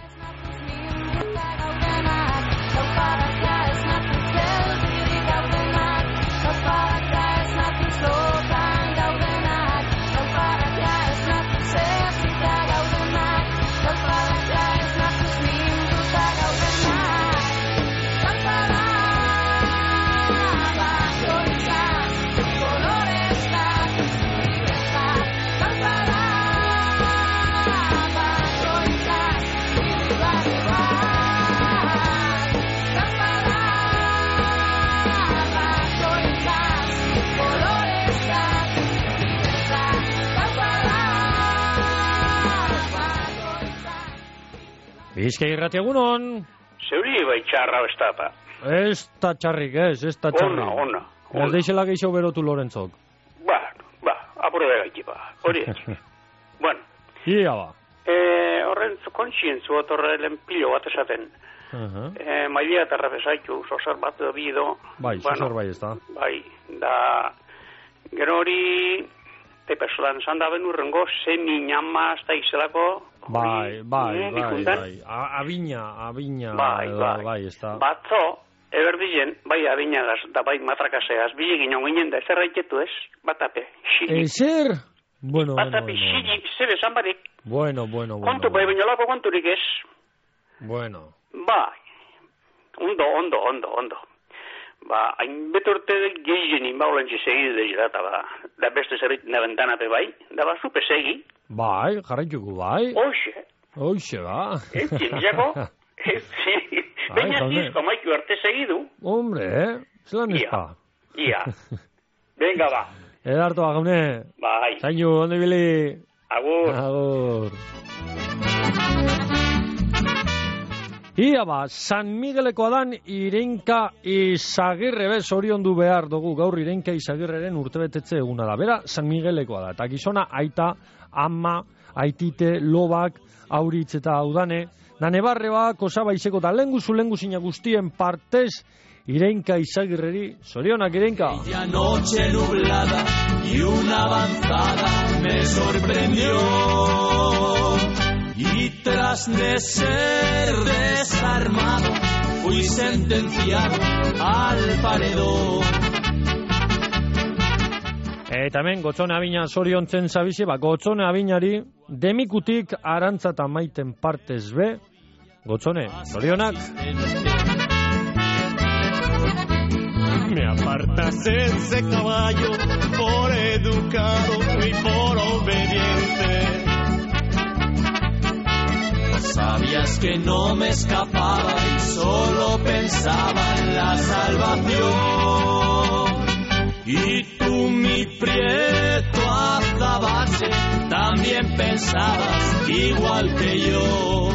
Bizkai irrati egunon. Zeuri bai txarra bestapa. Ez da txarrik, ez, ez da txarrik. Ona, ona. Ez deixela geixo berotu Lorentzok. Ba, ba, apure da gaiti ba. Hori ez. Bueno. Ia ba. Eh, horren kontzientzu otorre lenpilo bat esaten. Uh -huh. Eh, mailia eta rafesaitu, sosar bat edo bido. Bai, bueno, sosar bai ez da. Bai, da... Gero hori... Tepesolan zanda benurrengo, semi nama hasta izelako... Bai, bai, mm, bai, ikuntan. bai. A, abina, abina. Bai, edo, bai. bai, ez da. Batzo, eberdien, bai abinagaz, da bai matrakaseaz, bilegin hon ginen da, zer raiketu ez? Batape, xili. Ezer? Bueno, bueno, Batape, bueno. xili, zer esan barik. Bueno, bueno, bueno. Kontu, bai, bainolako konturik ez. Bueno. Bai, ondo, ondo, ondo, ondo. Ba, hainbet urte gehien inbaulantzi segidu dira, eta ba, da beste zerbait nabentanape bai, da ba, zupe segi. Bai, jarraituko bai. Hoxe. Hoxe, ba. Ez txintzako, ez baina jaune. zizko maiku arte segidu. Hombre, eh? Zelan ez da. Ia, venga ba. Edarto, agaune. Bai. Zainu, ondo ibili. Agur. Agur. Ia ba, San Migueleko adan Ireinka Izagirre bez orion du behar dugu gaur Ireinka Izagirreren urtebetetze eguna da. Bera, San Miguelekoa da. Eta gizona aita, ama, aitite, lobak, auritz eta audane. Nanebarre ba, kosaba izeko eta lenguzu lenguzina guztien partez Ireinka Izagirreri. Zorionak, Ireinka. Aquella noche nublada y una avanzada me sorprendió. Y tras de ser desarmado, fui sentenciado al paredón. Eta hemen, gotzone abina zoriontzen zabizi, ba, gotzone abinari demikutik arantzata maiten partez be, gotzone, zorionak. Me apartas ese caballo por educado y por obediente. Sabías que no me escapaba y solo pensaba en la salvación. Y tú, mi prieto azabache, también pensabas igual que yo.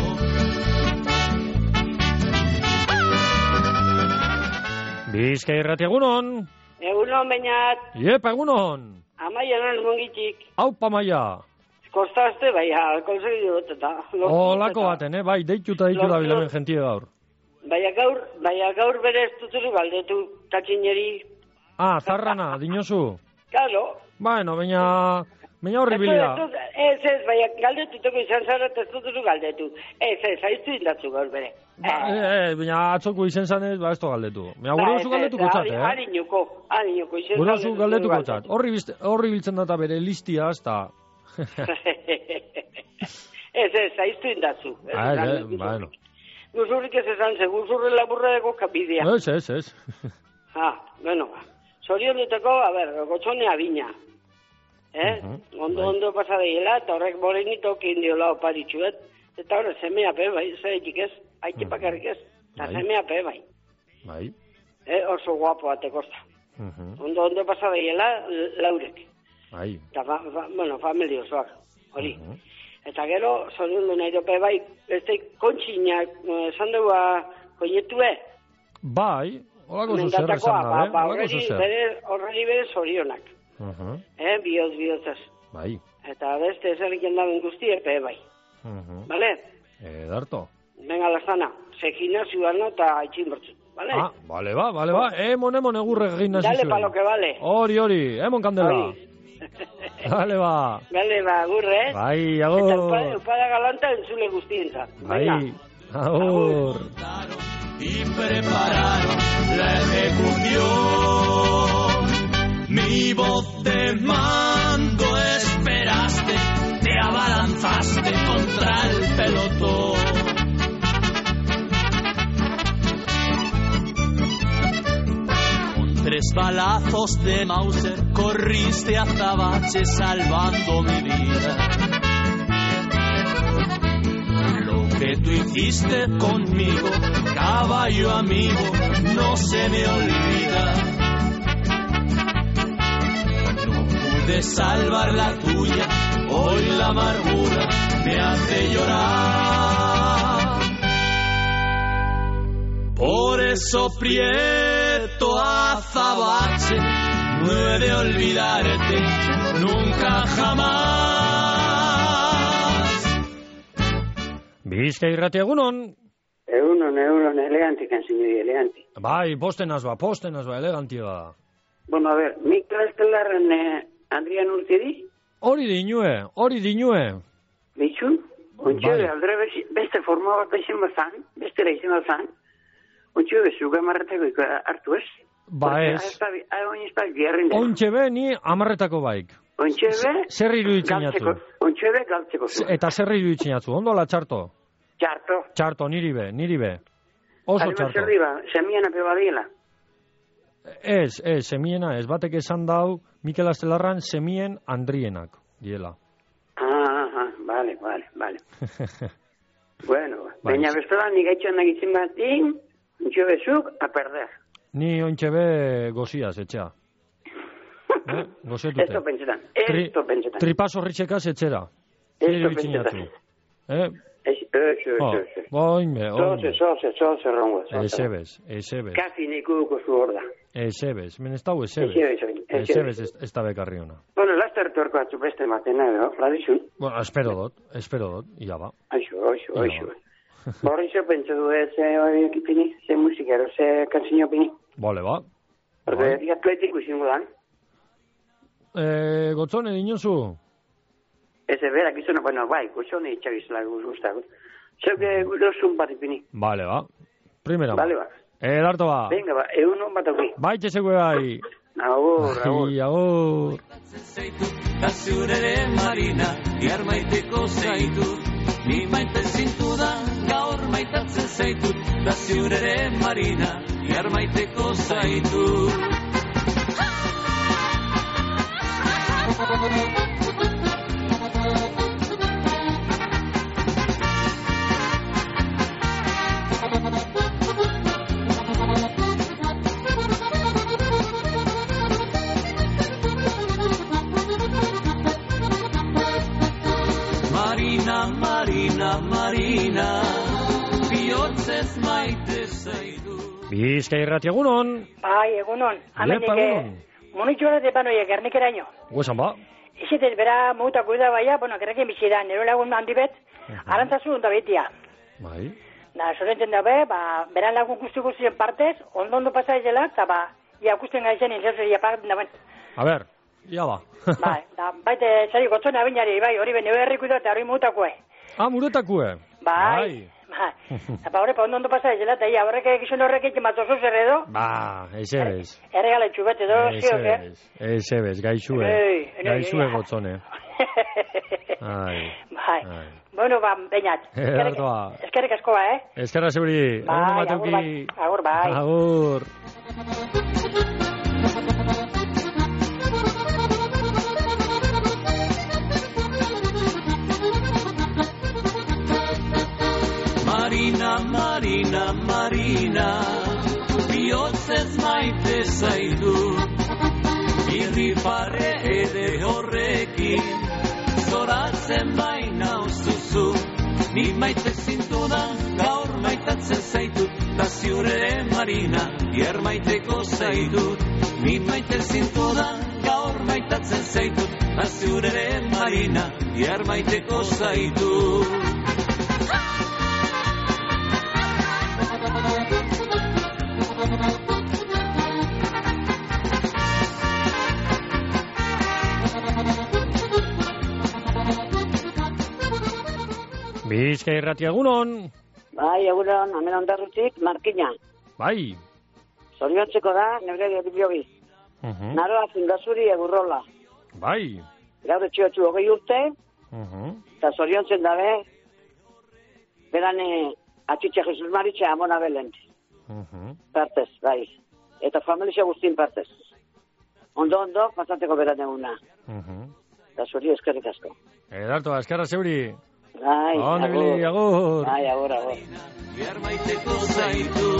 Bizkai irrati egunon. Egunon, bainat. Iepa egunon. Amaia non mungitik. Aupa maia. Kostazte, bai, alkohol segidu dut eta. Olako baten, eh? Bai, deitu eta deitu Lortu. da bilamen jentie gaur. Baina gaur, baina gaur bere ez duturu galdetu tatxineri. Ah, zarrana, dinosu. Claro. Bueno, baina... Baina horri bilia. Ez Ez, ez, baina galdetuteko izan zara, ez dutu galdetu. Ez, ez, haiztu indatzu gaur bere. Ba, eh, eh, baina atzoko izen zanez, ba, ez to galdetu. Baina gure oso galdetuko txat, eh? Harinuko, harinuko izen zanez. Gure oso galdetuko txat. Horri biltzen data bere listia, hasta. Ez, ez, haiztu indatzu. Ah, ez, bueno. Guzurrik ez esan ze, guzurre laburra dago kapidea. Ez, ez, ez. Ah, bueno, ba. Zorion duteko, a ber, gotzone abina. Eh? Uh-huh. Ondo, ondo pasadeiela, eta horrek morenito kindiola oparitxuet. Eta horre, semea pe, bai, zaitik ez, haite bakarrik ez. Eta semea pe, bai. Bai. Eh, oso guapo atekosta. Uh-huh. Ondo, ondo pasadeiela, laurek. Bai. Eta, fa, fa, bueno, familia osoak, hori. Uh-huh. Eta gero, zorion du nahi dope, bai, beste kontxinak, esan dugu, koinetue? Bai, holako zuzer esan da, eh? Holako zuzer. Horreri bere zorionak. Uh-huh. Eh, bioz, biozaz. Bai. Eta beste eserriken daben guzti, epe, bai. Uh-huh. Vale? Eh, darto. Venga, lazana, ze gimnasio no eta itxin bertzu, vale? Ah, vale, ba, vale, ba. Emon, emon, egurre gimnasio zuen. Dale pa lo que vale. Hori, hori, emon kandela. Dale, ba. Dale, ba, agurre, eh? Bai, agur. Eta upada, upada galanta entzule guztienza. Bai, agur. Y prepararon la ejecución. Mi voz de mando esperaste, te abalanzaste contra el pelotón. Con tres balazos de Mauser corriste a Azabache salvando mi vida. Lo que tú hiciste conmigo, caballo amigo, no se me olvida. De salvar la tuya, hoy la amargura me hace llorar. Por eso Prieto Azabache, no he de olvidarte nunca jamás. Bizka irrati egunon. Egunon, egunon, eleganti kanzini, eleganti. Bai, postenaz ba, postenaz ba, eleganti ba. Bueno, a ver, Mikla Estelarren... Eh... Andrian urte di? Hori dinue, hori dinue. Bitxun? Ontxe, bai. Aldre beste forma bat izan bazan, beste da izan bazan, ontxe, bezuga amarretako hartu ez? Ba ez. Ontxe be, ni amarretako baik. Ontxe be, zer iruditzen jatzu? Ontxe be, galtzeko zu. Eta zer iruditzen jatzu, ondo ala txarto? Txarto. Txarto, niri be, niri be. Oso txarto. Zer diba, semiena pe badiela. Ez, ez, semiena, ez batek esan dau, Mikel Astelarran semien Andrienak, diela. Ah, ah, vale, vale, vale. Bueno, baina bestela nik gaitxoan nagitzen batin, ontxe bezuk, a perder. Ni ontxe be goziaz, etxea. eh? Gozetute. Esto pentsetan, esto pentsetan. Tripas horritxekaz etxera. Esto pentsetan. Eh? Eso, eso, eso. Boime, oime. Zoze, zoze, zoze, rongo. Ezebez, ezebez. Kasi nikuko zu horda. Ezebez, men ez dau ezebez. Ezebez, ezebez ez da bekarri ona. Bueno, laster torko atzu beste matena, no? Ladizun? Bueno, espero dot, espero dot, ia ba. Aixo, aixo, aixo. Borri zo pentsa du ez, hori ekipini, ze musikero, ze kanzino pini. Bale, ba. Orde, di atletiku izango dan. Eh, gotzone, dinozu? Eze, berak izan, bueno, bai, gotzone itxagizela guztagut. Zeuke gudozun bat ipini. Bale, ba. Primera. Bale, ba. Eh, darto ba. Venga, ba, egun hon bat auki. Bai, txesegue bai. Agur, agur. Agur. Da zureren marina, iar maiteko zaitut. Ni maite zintudan, gaur maitatzen zaitut. Da zureren marina, iar maiteko zaitut. Marina, Marina, Marina, bihotzez maite zaidu. Bizka irrati egunon. Bai, egunon. Lepa egunon. Monitxoa de panoia, gernikeraino. Guesan ba. Izitez, bera mugutak guida baia, bueno, gerrekin bizidan, nero lagun handi bet, arantzazu onta betia. Bai. Da, sorenten dabe, ba, beran lagun guzti guztien partez, ondo ondo pasa izela, eta ba, iakusten gaizen, inzerzu ia part, da, bueno. A ber, ia ba. Bai, da, baite, zari gotzone abinari, bai, hori bene herriko da, eta hori mutakue. Ah, muretakue? Bai, bai. Eta hori, pa ondo ondo pasa ezela, eta ia, horrek egizun horrek egin matzozu zer edo. Ba, eze bez. Erregale txubete edo, ziok, eh? Eze bez, gaixue. Gaixue gotzone. Ai. Bai. Bueno, ba, beinat. Eskerrik asko ba, eh? Eskerra zeuri. Bai, agur, bai. Agur, bai. Agur. Marina, Marina, Marina, bihotzez maite zaidu, irri pare ede horrekin, zoratzen baina ustuzu, ni maite zintudan gaur maitatzen zaitut, da ziure Marina, ier maiteko zaitut, ni maite zintudan gaur maitatzen zaitut, da ziure Marina, ier maiteko zaitut. Bizkai irratia egunon. Bai, egunon, hemen ondarrutik, Markina. Bai. Zoriontzeko da, neure bilogiz. Uh -huh. Naroa fundazuri egurrola. Bai. Gaur etxio hogei urte, uh -huh. eta zoriontzen dabe, berane atxitxe Jesus Maritxe amona belen. Uh -huh. Partez, bai. Eta familia guztien partez. Ondo, ondo, pasateko berane una. Uh -huh. Eta zuri eskerrik asko. Edarto, eskerra zeuri. Bai, Onde bili, agur. Bai, agur, agur. Biar maiteko zaitu.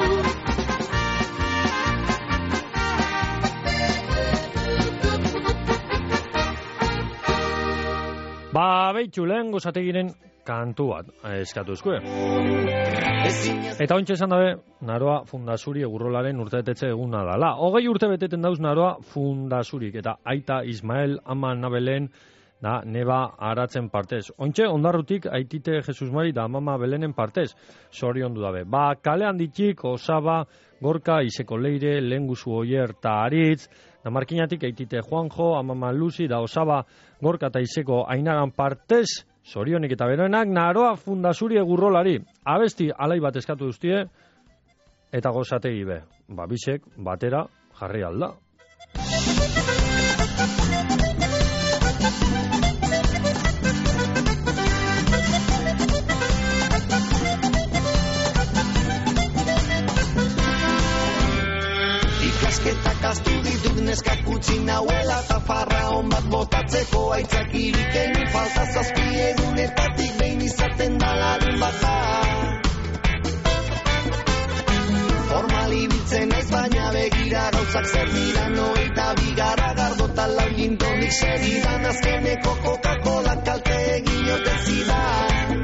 Ba, behitxu, lehen gozategiren kantu bat eskatuzkue. Eta ontsa esan dabe, Naroa Fundazuri egurrolaren urtebetetze eguna dala. Hogei urte beteten dauz Naroa Fundasurik, eta aita Ismael ama Nabelen da neba aratzen partez. Ontxe, ondarrutik aitite Jesus Mari da amama Belenen partez. Zorion du dabe. Ba, kalean ditxik, Osaba, Gorka, Iseko Leire, Lenguzu Oier ta Aritz, da Markinatik aitite Juanjo, amama Luzi, da Osaba, Gorka eta Iseko Ainaran partez, zorionik eta beroenak, Naroa Fundazuri egurrolari. Abesti alai bat eskatu duztie, eta gozategi be. Ba, bisek, batera, jarri alda. Ikasketak astu ditut neskak utzi nauela, eta farraon bat botatzeko aitzakirik egin falta zazpi egunetatik behin izaten da larun bata. Formal ibiltzen naiz baina begira gauzak zer dira, noita bigarra gardota lau gintonik segidan, azkeneko Coca-Cola kalte egin ote zidan.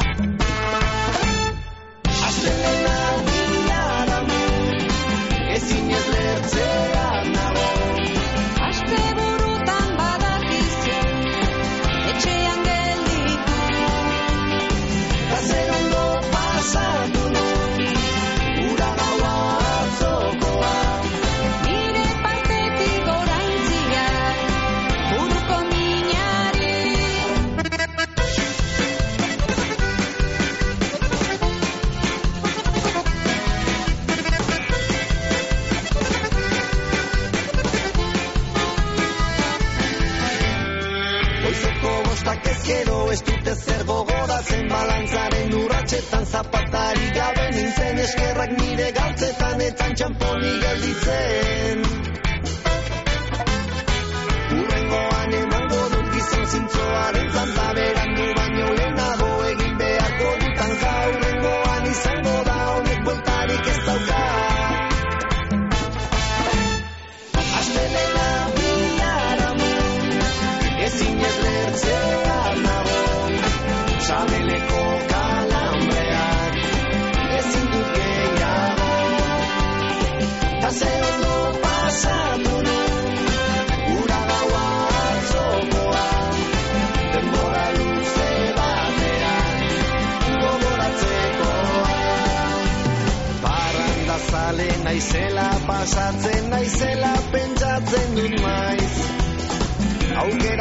Astelena ezin ez lertzea nago. Aste burutan badakizu, etxean gelditu. Gazer ondo pasatu nun, ura gaua atzokoa. Nire partetik oraintzia, buruko minari. Gero ez dute zer gogoratzen, balantzaren urratxetan zapatari gabe nintzen, eskerrak nire galtzetan etan txamponi gelditzen. Urrengoan emango dut gizon zintzoaren zanta, berandu baino lehenago egin beharko dutan gaurrengoan izango da honek bueltarik ez dauka. Astelena biharamun, ezin ez lertzea sabeleko kalambreak ezin dut gehiago. Ta ze ondo pasatu nun, ura gaua atzokoa, denbora luze batean gogoratzekoa. Parranda zale naizela, pasatzen naizela, pentsatzen dut maiz,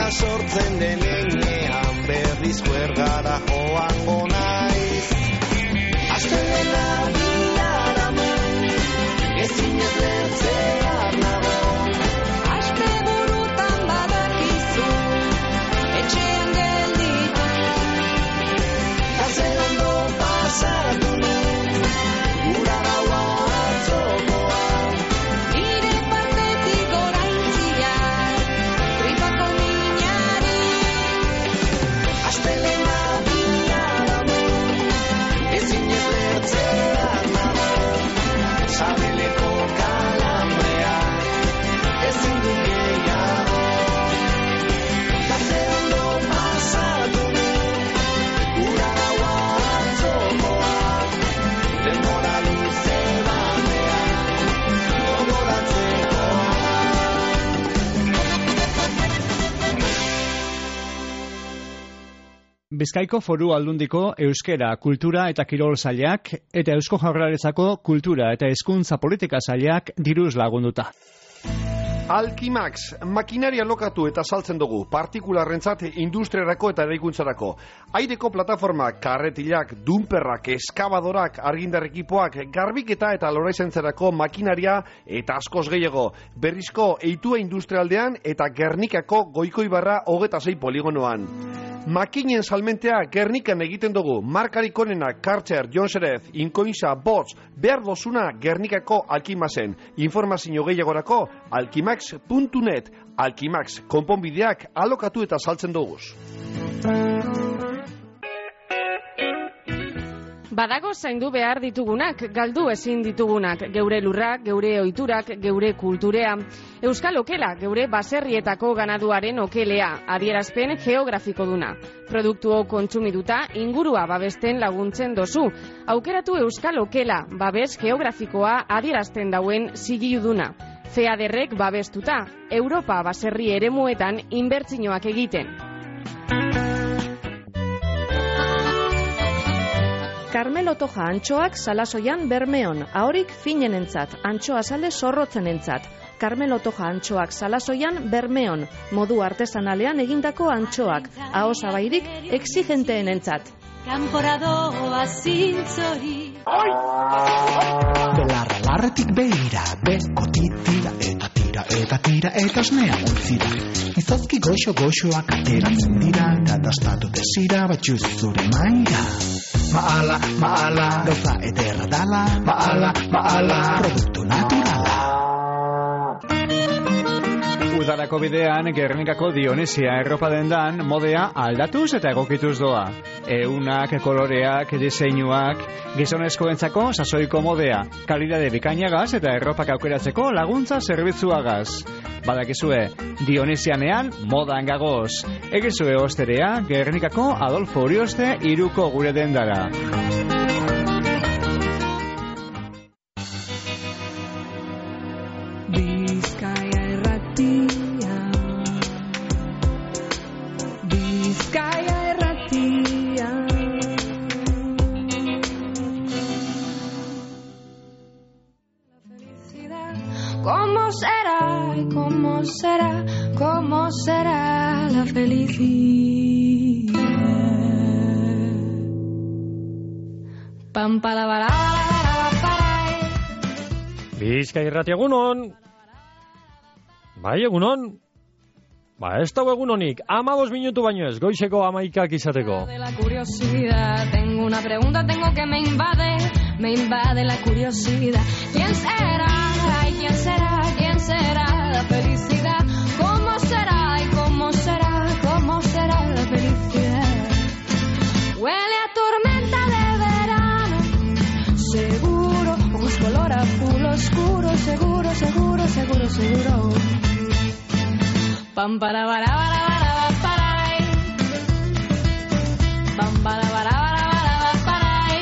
sortzen denean berriz kuergara joango naiz. Astelena biharamun, ezin ez lertzean nago. Aste burutan badakizu, etxean gelditu. Kaze ondo pasatu nun, gura gaua atzokoa. Nire partetik oraintzia, tripako minari. Astelena biharamun, ezin ez lertzean nago. Sabeleko kalambrea, ezin du gehiago. Kaze ondo pasatu nun, gura gaua atzokoa. Denbora luze batean, gogoratzekoa. Bizkaiko Foru Aldundiko Euskera, Kultura eta Kirol Sailak eta Eusko Jaurlaritzako Kultura eta Hezkuntza Politika Sailak diruz lagunduta. Alkimax, makinaria lokatu eta saltzen dugu, partikularrentzat industriarako eta eraikuntzarako. Aireko plataformak, karretilak, dumperrak, eskabadorak, argindar ekipoak, garbiketa eta loraizentzerako makinaria eta askoz gehiago. Berrizko eitua industrialdean eta Gernikako Goikoibarra hogeta sei poligonoan. Makinen salmentea Gernikan egiten dugu, markarik onenak Karcher, Jonserez, Inkoinsa, Bots, behar dozuna Gernikako Alkimaxen. Informazio gehiagorako alkimax puntu net, Alkimax, konponbideak alokatu eta saltzen duguz. Badago zaindu behar ditugunak, galdu ezin ditugunak, geure lurrak, geure ohiturak, geure kulturea. Euskal Okela, geure baserrietako ganaduaren okelea, adierazpen geografiko duna. Produktuo kontsumiduta, ingurua babesten laguntzen dozu. Aukeratu Euskal Okela, babes geografikoa adierazten dauen zigiluduna. Feaderrek babestuta, Europa baserri eremuetan inbertsioak egiten. Carmelo Toja antxoak Salasoian Bermeon, ahorik finenentzat, antxoa sale zorrotzenentzat. Carmelo Toja antxoak Salasoian Bermeon, modu artesanalean egindako antxoak, aho zabairik exigenteenentzat. Kanporadoa zintzori. Belarra larretik beira, beko titira eta tira eta tira eta osnea utzira. Izozki goxo-goxoak ateratzen dira, eta dastatu desira batxuz zure maira. Maala, maala, gauza ederra dala, maala, maala, produktu naturala. Udarako bidean, Gernikako Dionisia erropa dendan, modea aldatuz eta egokituz doa. Eunak, koloreak, diseinuak, gizonezkoentzako sasoiko modea, kalidade bikainagaz eta erropak aukeratzeko laguntza zerbitzuagaz. Badakizue, Dionisianean modan gagoz. Egizue osterea, Gernikako Adolfo Urioste iruko gure dendara. Bizkaia erratia, Bizkaia erratia. ¿Cómo será, cómo será, cómo será la felicidad? Pam para para para. Bizkai irrati egunon. Bai, egunon. Ba, ez dago egunonik. Amabos minutu baino ez, goizeko amaikak izateko. De la curiosidad, tengo una pregunta, tengo que me invade, me invade la curiosidad. ¿Quién será? Ay, ¿quién será? ¿Quién será la felicidad? ¿Cómo será? ¿Y cómo será? ¿Cómo será la felicidad? Huele a tormenta de verano, seguro, ojos color azul oscuro, seguro, seguro, seguro, seguro. Pam para para para para para. Pam para para para para para.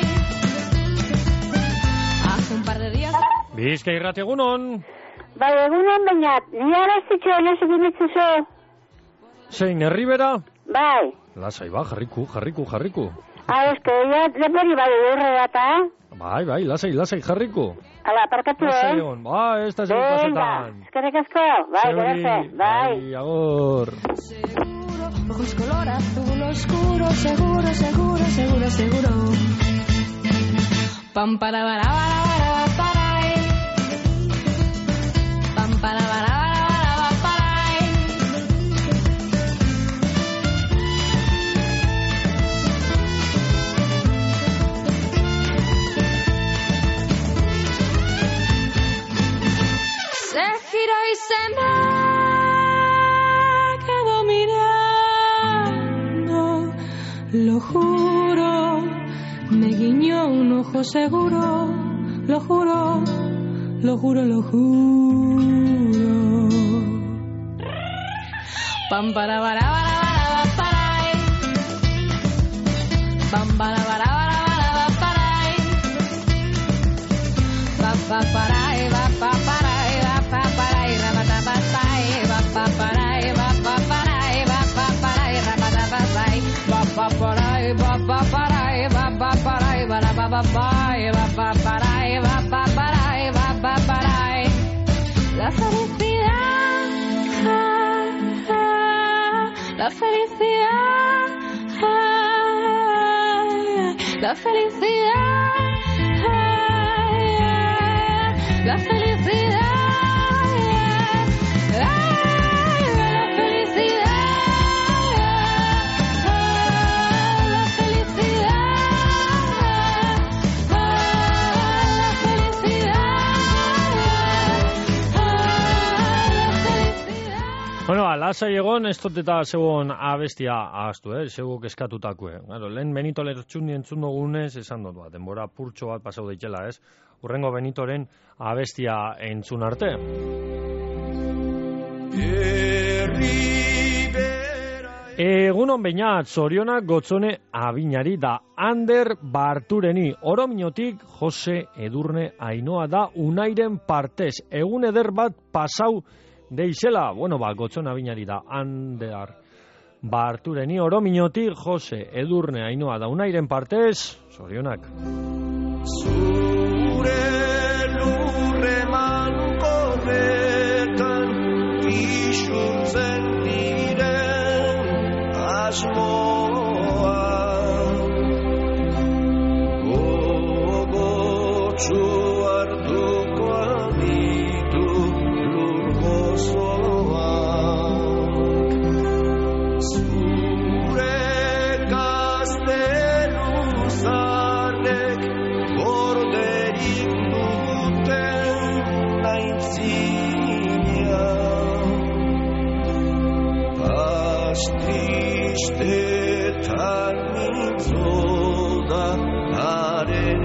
Hace un par de días. Bizkai irrati egunon. Bai, egunon bainat, ni arazitxo nesugin itzuzo. Zein, herribera? Bai. Lasai, ba, jarriku, jarriku, jarriku. Ah, eske, ya lepori bai urre bata. Bai, bai, lasai, lasai, jarriku. Ala, parkatu, Lasai eh? egon, ba, ez da zein pasetan. Eskerrik asko, bai, Zeuri, gerarte, bai. Bai, agor. seguro, ojos color azul oscuro, seguro, seguro, seguro, seguro. Pam para bara bara bara para eh. Pam para bara bara bara para eh. Se giró y se me quedó mirando, lo juro, me guiñó un ojo seguro, lo juro, lo juro, lo juro. Pam para bara bara bara para eh. Pam para bara bara bara para eh. Pa pa para eh, va pa para eh, va pa para eh, ra pa ta pa pa eh, va pa para eh, va pa para eh, va pa para eh, ra pa ta pa pa eh, va pa para eh, va pa para eh, va pa para eh, va ra pa pa pa eh, va pa para eh, va pa para eh, va pa para eh. La felicidad, ah, ah, la felicidad, ah, la felicidad, ah, la felicidad, ah, la felicidad, ah, la felicidad, ah, la felicidad. Bueno, alasa egon, ez dut eta zegoen abestia ahaztu, eh? Zego keskatutakue. Claro, lehen Benito Lertxundi entzun dugunez, esan dut, ba, denbora purtxo bat pasau daitela, ez? Urrengo Benitoren abestia entzun arte. Egunon beinat, zorionak gotzone abinari da Ander Bartureni, orominotik Jose Edurne Ainoa da Unairen partez. Egun eder bat pasau deixela, bueno, ba, gotzone abinari da Ander Bartureni, orominotik Jose Edurne Ainoa da Unairen partez, zorionak. Zure lurre mankorretan isurtzen diren asmoa gogotsu hartuko aditu lur gozoak zure gazteluzarrek borderik duten aintzina pastistetan nintzoda haren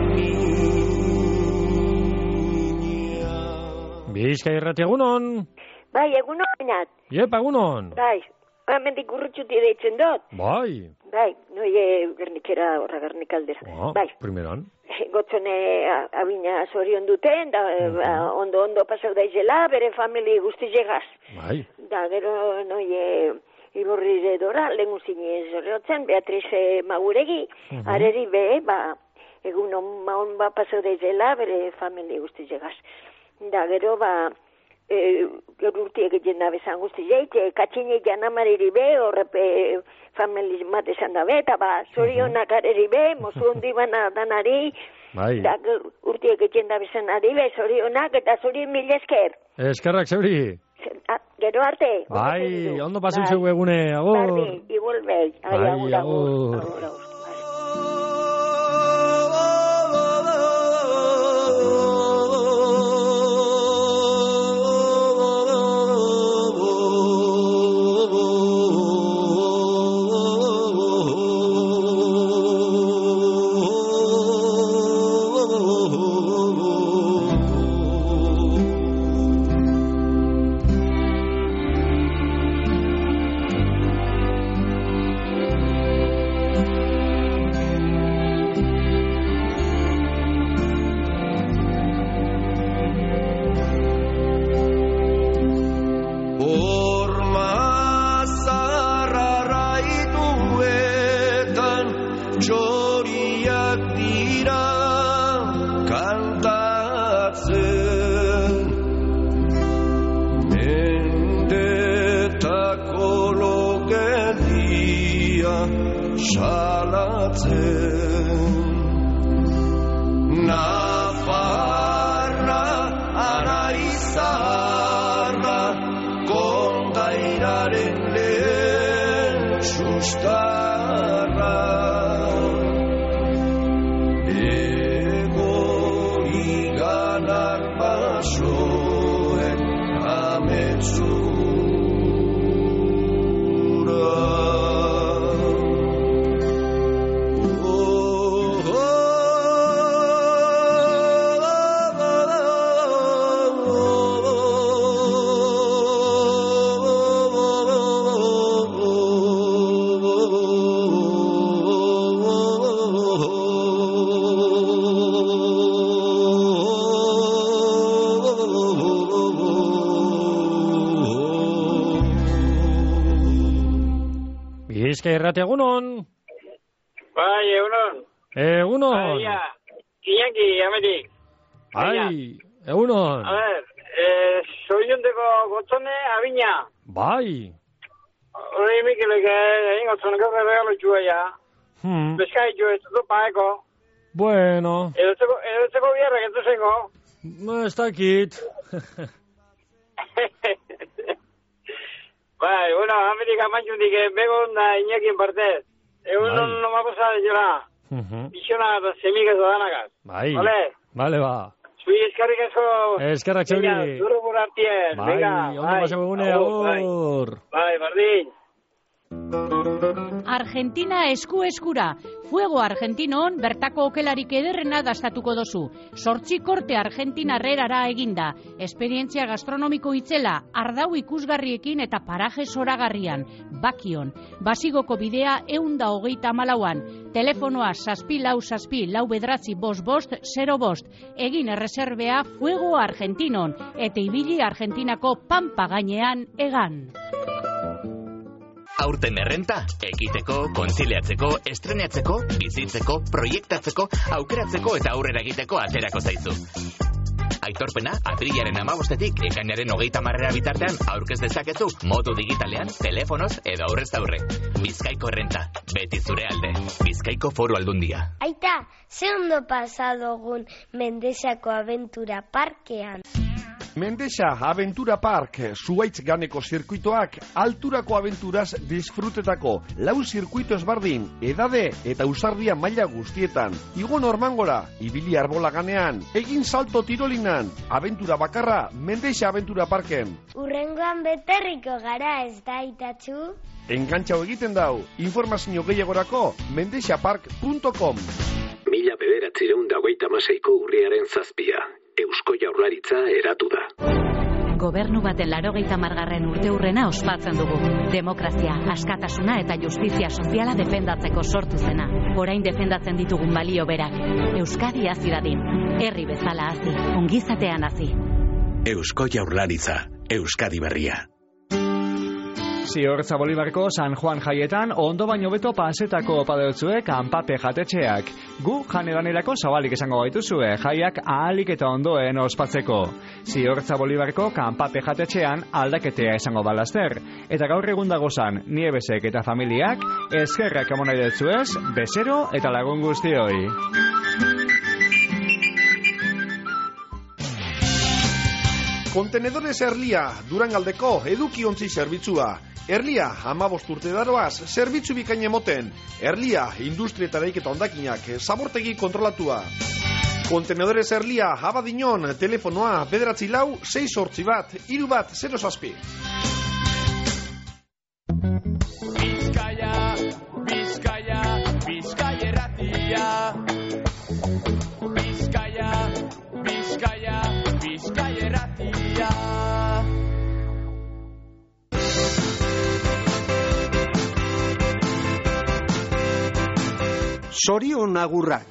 minia. Bizkai irrati egunon. Bai, egunon bainat. Iepa, egunon. Bai, hemendik urrutxuti deitzen dut. Bai. Bai, noie gernikera horra gernikaldera. Ah, bai, primeran. gotzone a- abina zorion duten, da ba, ondo-ondo pasau daizela, bere famili guztizegaz. Bai. Da, gero noie iborri dora, lehen zine zoriotzen, Beatrice Maguregi, Mhm. areri be, ba, egun on, on ba pasau daizela, bere famili guztizegaz. Da, gero, ba, e, gero urtiek egin da bezan guztizeit, e, katxine janamariri be, horrepe famili mat esan dabe, eta ba, zorionak areri be, mozu hondi bana danari, Bai. da, gero urtiek egin da bezan ari be, zorionak, eta zori mil esker. Eskerrak zeuri. Ah, gero arte. Bai, ondo pasen zeu egune, agur. Barbi, igual bei. Ai, Bai, agur, agur. agur. salatzen Nafarra, Araizarra, kondairaren lehen sustarra. Egorigan armasoen ametzura. Bizka irrati egunon. Bai, egunon. Egunon. Baina, Iñaki, ametik. Bai, egunon. A ver, eh, soinunteko gotzone, abina. Bai. Hori Mikelek egin gotzone gaur regalo txua ya. Hmm. Bezkai txua, ez dut paeko. Bueno. Edotzeko, edotzeko biarrak ez duzengo. No, ez dakit. Bai, bueno, ametik amantxundik, begon da Iñakien partez. Egun non noma pasada jola. Bixona eta semikaz odanakaz. Bai. Vale? Vale, ba. Zui eskarrik asko. Eskerrak zeuri. Venga, duro burartien. Bai, Venga, ondo paseu egune, agur. Bai, bardin. Argentina esku eskura. Fuego Argentinon bertako okelarik ederrena dastatuko dozu. Sortzi korte Argentinarrerara eginda. Esperientzia gastronomiko itzela, ardau ikusgarriekin eta paraje zoragarrian. Bakion. Basigoko bidea eunda hogeita malauan. Telefonoa saspi lau saspi lau bedratzi bost bost zero bost. Egin erreserbea Fuego Argentinon. Eta ibili Argentinako pampa gainean egan. Aurten errenta, ekiteko, kontziliatzeko, estrenatzeko, bizitzeko, proiektatzeko, aukeratzeko eta aurrera egiteko aterako zaizu. Aitorpena, atrilaren amabostetik ekainaren hogeita marrera bitartean aurkez dezakezu modu digitalean, telefonoz edo aurrez aurre. Bizkaiko errenta, beti zure alde. Bizkaiko Foru Aldundia. Aita, ze ondo pasadogun Mendexako Aventura Parkean. Mendexa Aventura Park, Zuaitz ganeko zirkuitoak, alturako aventuraz disfrutetako, lau zirkuito ezbardin, edade eta usardia maila guztietan. Igo normangora, ibili arbola ganean, egin salto tirolinan, aventura bakarra, Mendexa Aventura Parken. Urrengoan beterriko gara ez da, Itatxu? Engantxau egiten dau, informazio gehiagorako, mendexa park punto com. Mila bederatzireun dagoita maseiko urriaren zazpia. Eusko Jaurlaritza eratu da. Gobernu baten laurogeita margarren urte urrena ospatzen dugu. Demokrazia, askatasuna eta justizia soziala defendatzeko sortu zena. Orain defendatzen ditugun balio berak. Euskadi hazi dadin. Herri bezala hazi, ongizatean hazi. Eusko Jaurlaritza, Euskadi berria. Ziortza Bolibarko San Juan jaietan ondo baino beto pasetako opadeutzuek kanpape jatetxeak. Gu janedanerako zabalik esango gaituzue, jaiak ahalik eta ondoen ospatzeko. Ziortza Bolibarko kanpape jatetxean aldaketea esango balazter. Eta gaur egun dagozan, Niebesek eta familiak eskerrak amona idetzuez, bezero eta lagun guztioi. Kontenedores Erlia, Durangaldeko edukiontzi zerbitzua. Erlia, hamabost urte daroaz, zerbitzu bikain emoten. Erlia, industria eta daiketa ondakinak, zabortegi kontrolatua. Kontenedores Erlia, Abadiñon, telefonoa, bederatzi lau, sei sortzi bat, hiru bat, zero zazpi. Bizkaia, Bizkaia, Bizkaia erratia. Bizkaia, Bizkaia, Bizkaia erratia. Zorion agurrak.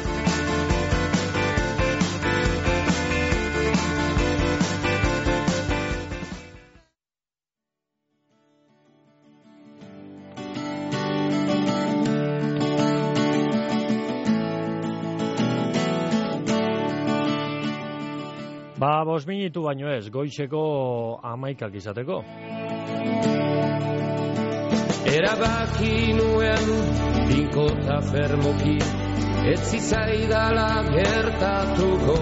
Ba, bost minutu baino ez, goizeko amaikak izateko. Erabaki nuen dinkota fermoki, ez zizaidala gertatuko.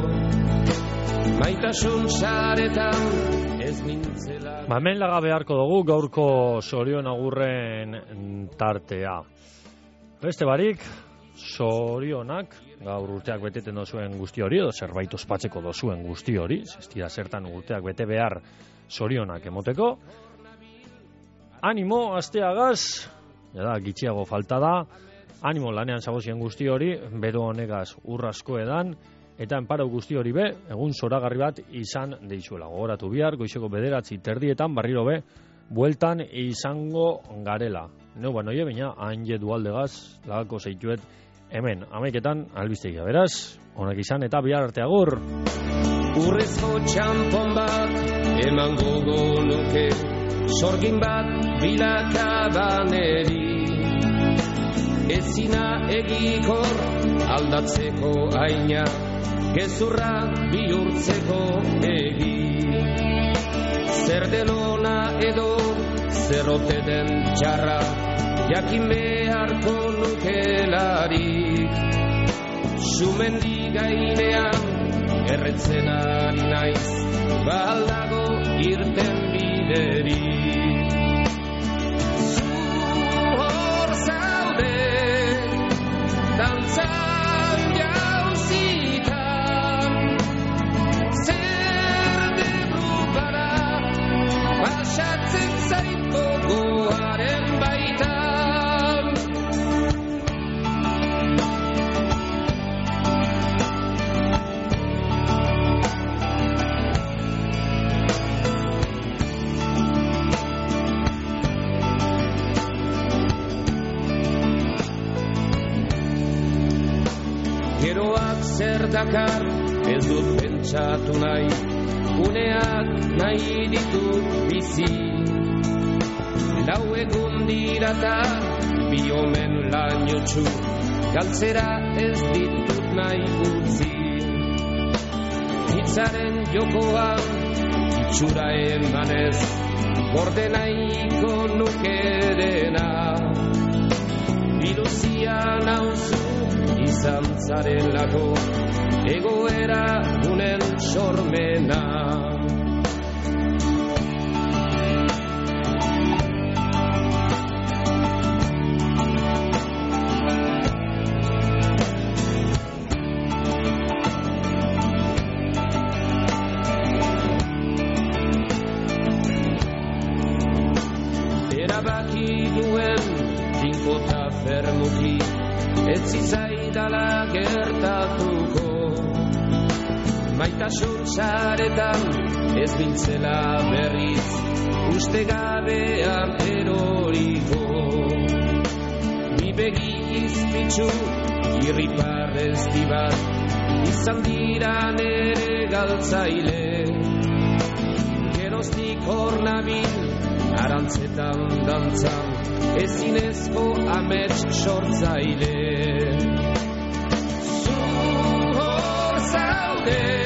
Maitasun saretan ez nintzela. Hemen laga beharko dugu gaurko Sorion agurren tartea. Beste barik, Sorionak gaur urteak beteten dozuen guzti hori, edo zerbait ospatzeko dozuen guzti hori, ez dira zertan urteak bete behar Sorionak emoteko. Animo, asteagaz, jada, gitxiago falta da, animo lanean zabozien guzti hori, bero honegaz urrasko edan, eta enparau guzti hori be, egun zoragarri bat izan deizuela. Gogoratu bihar, goizeko bederatzi terdietan, barriro be, bueltan izango garela. Neu banoie, baina hain dualdegaz, lagako zeituet, hemen, amaiketan, albiztegia, beraz, onak izan, eta bihar arte agur. Urrezko txampon bat, eman gogo nuke, sorgin bat bilakabaneri. Ezina egikor aldatzeko aina, gezurra bihurtzeko egi. Zer denona edo zerrote den txarra, jakin beharko nukelarik. Sumendi gainean erretzen ari naiz, baldago irten biderik. Dantzan jauzitan, zer debrupara, pasatzen zaito goaren baitan. Geroak zer dakar, ez dut pentsatu nahi, uneak nahi ditut bizi. Lau egun dirata, bi omen lainotxu, galtzera ez ditut nahi utzi. Hitzaren jokoan, itxura emanez, gorde nahiko nukerena. Biluzia nauzu, izan zarelako, egoera unen sormena. Erabaki duen dinkota fermuki, ez zizaidala gertatuko. Maitasun saretan ez bintzela berriz, uste gabean eroriko. Bi begi izpitzu, irriparrezti bat, izan dira nere galtzaile. Geroztik hor nabil, arantzetan dantzan, ezinezko amets sortzaile. Zu hor zaude,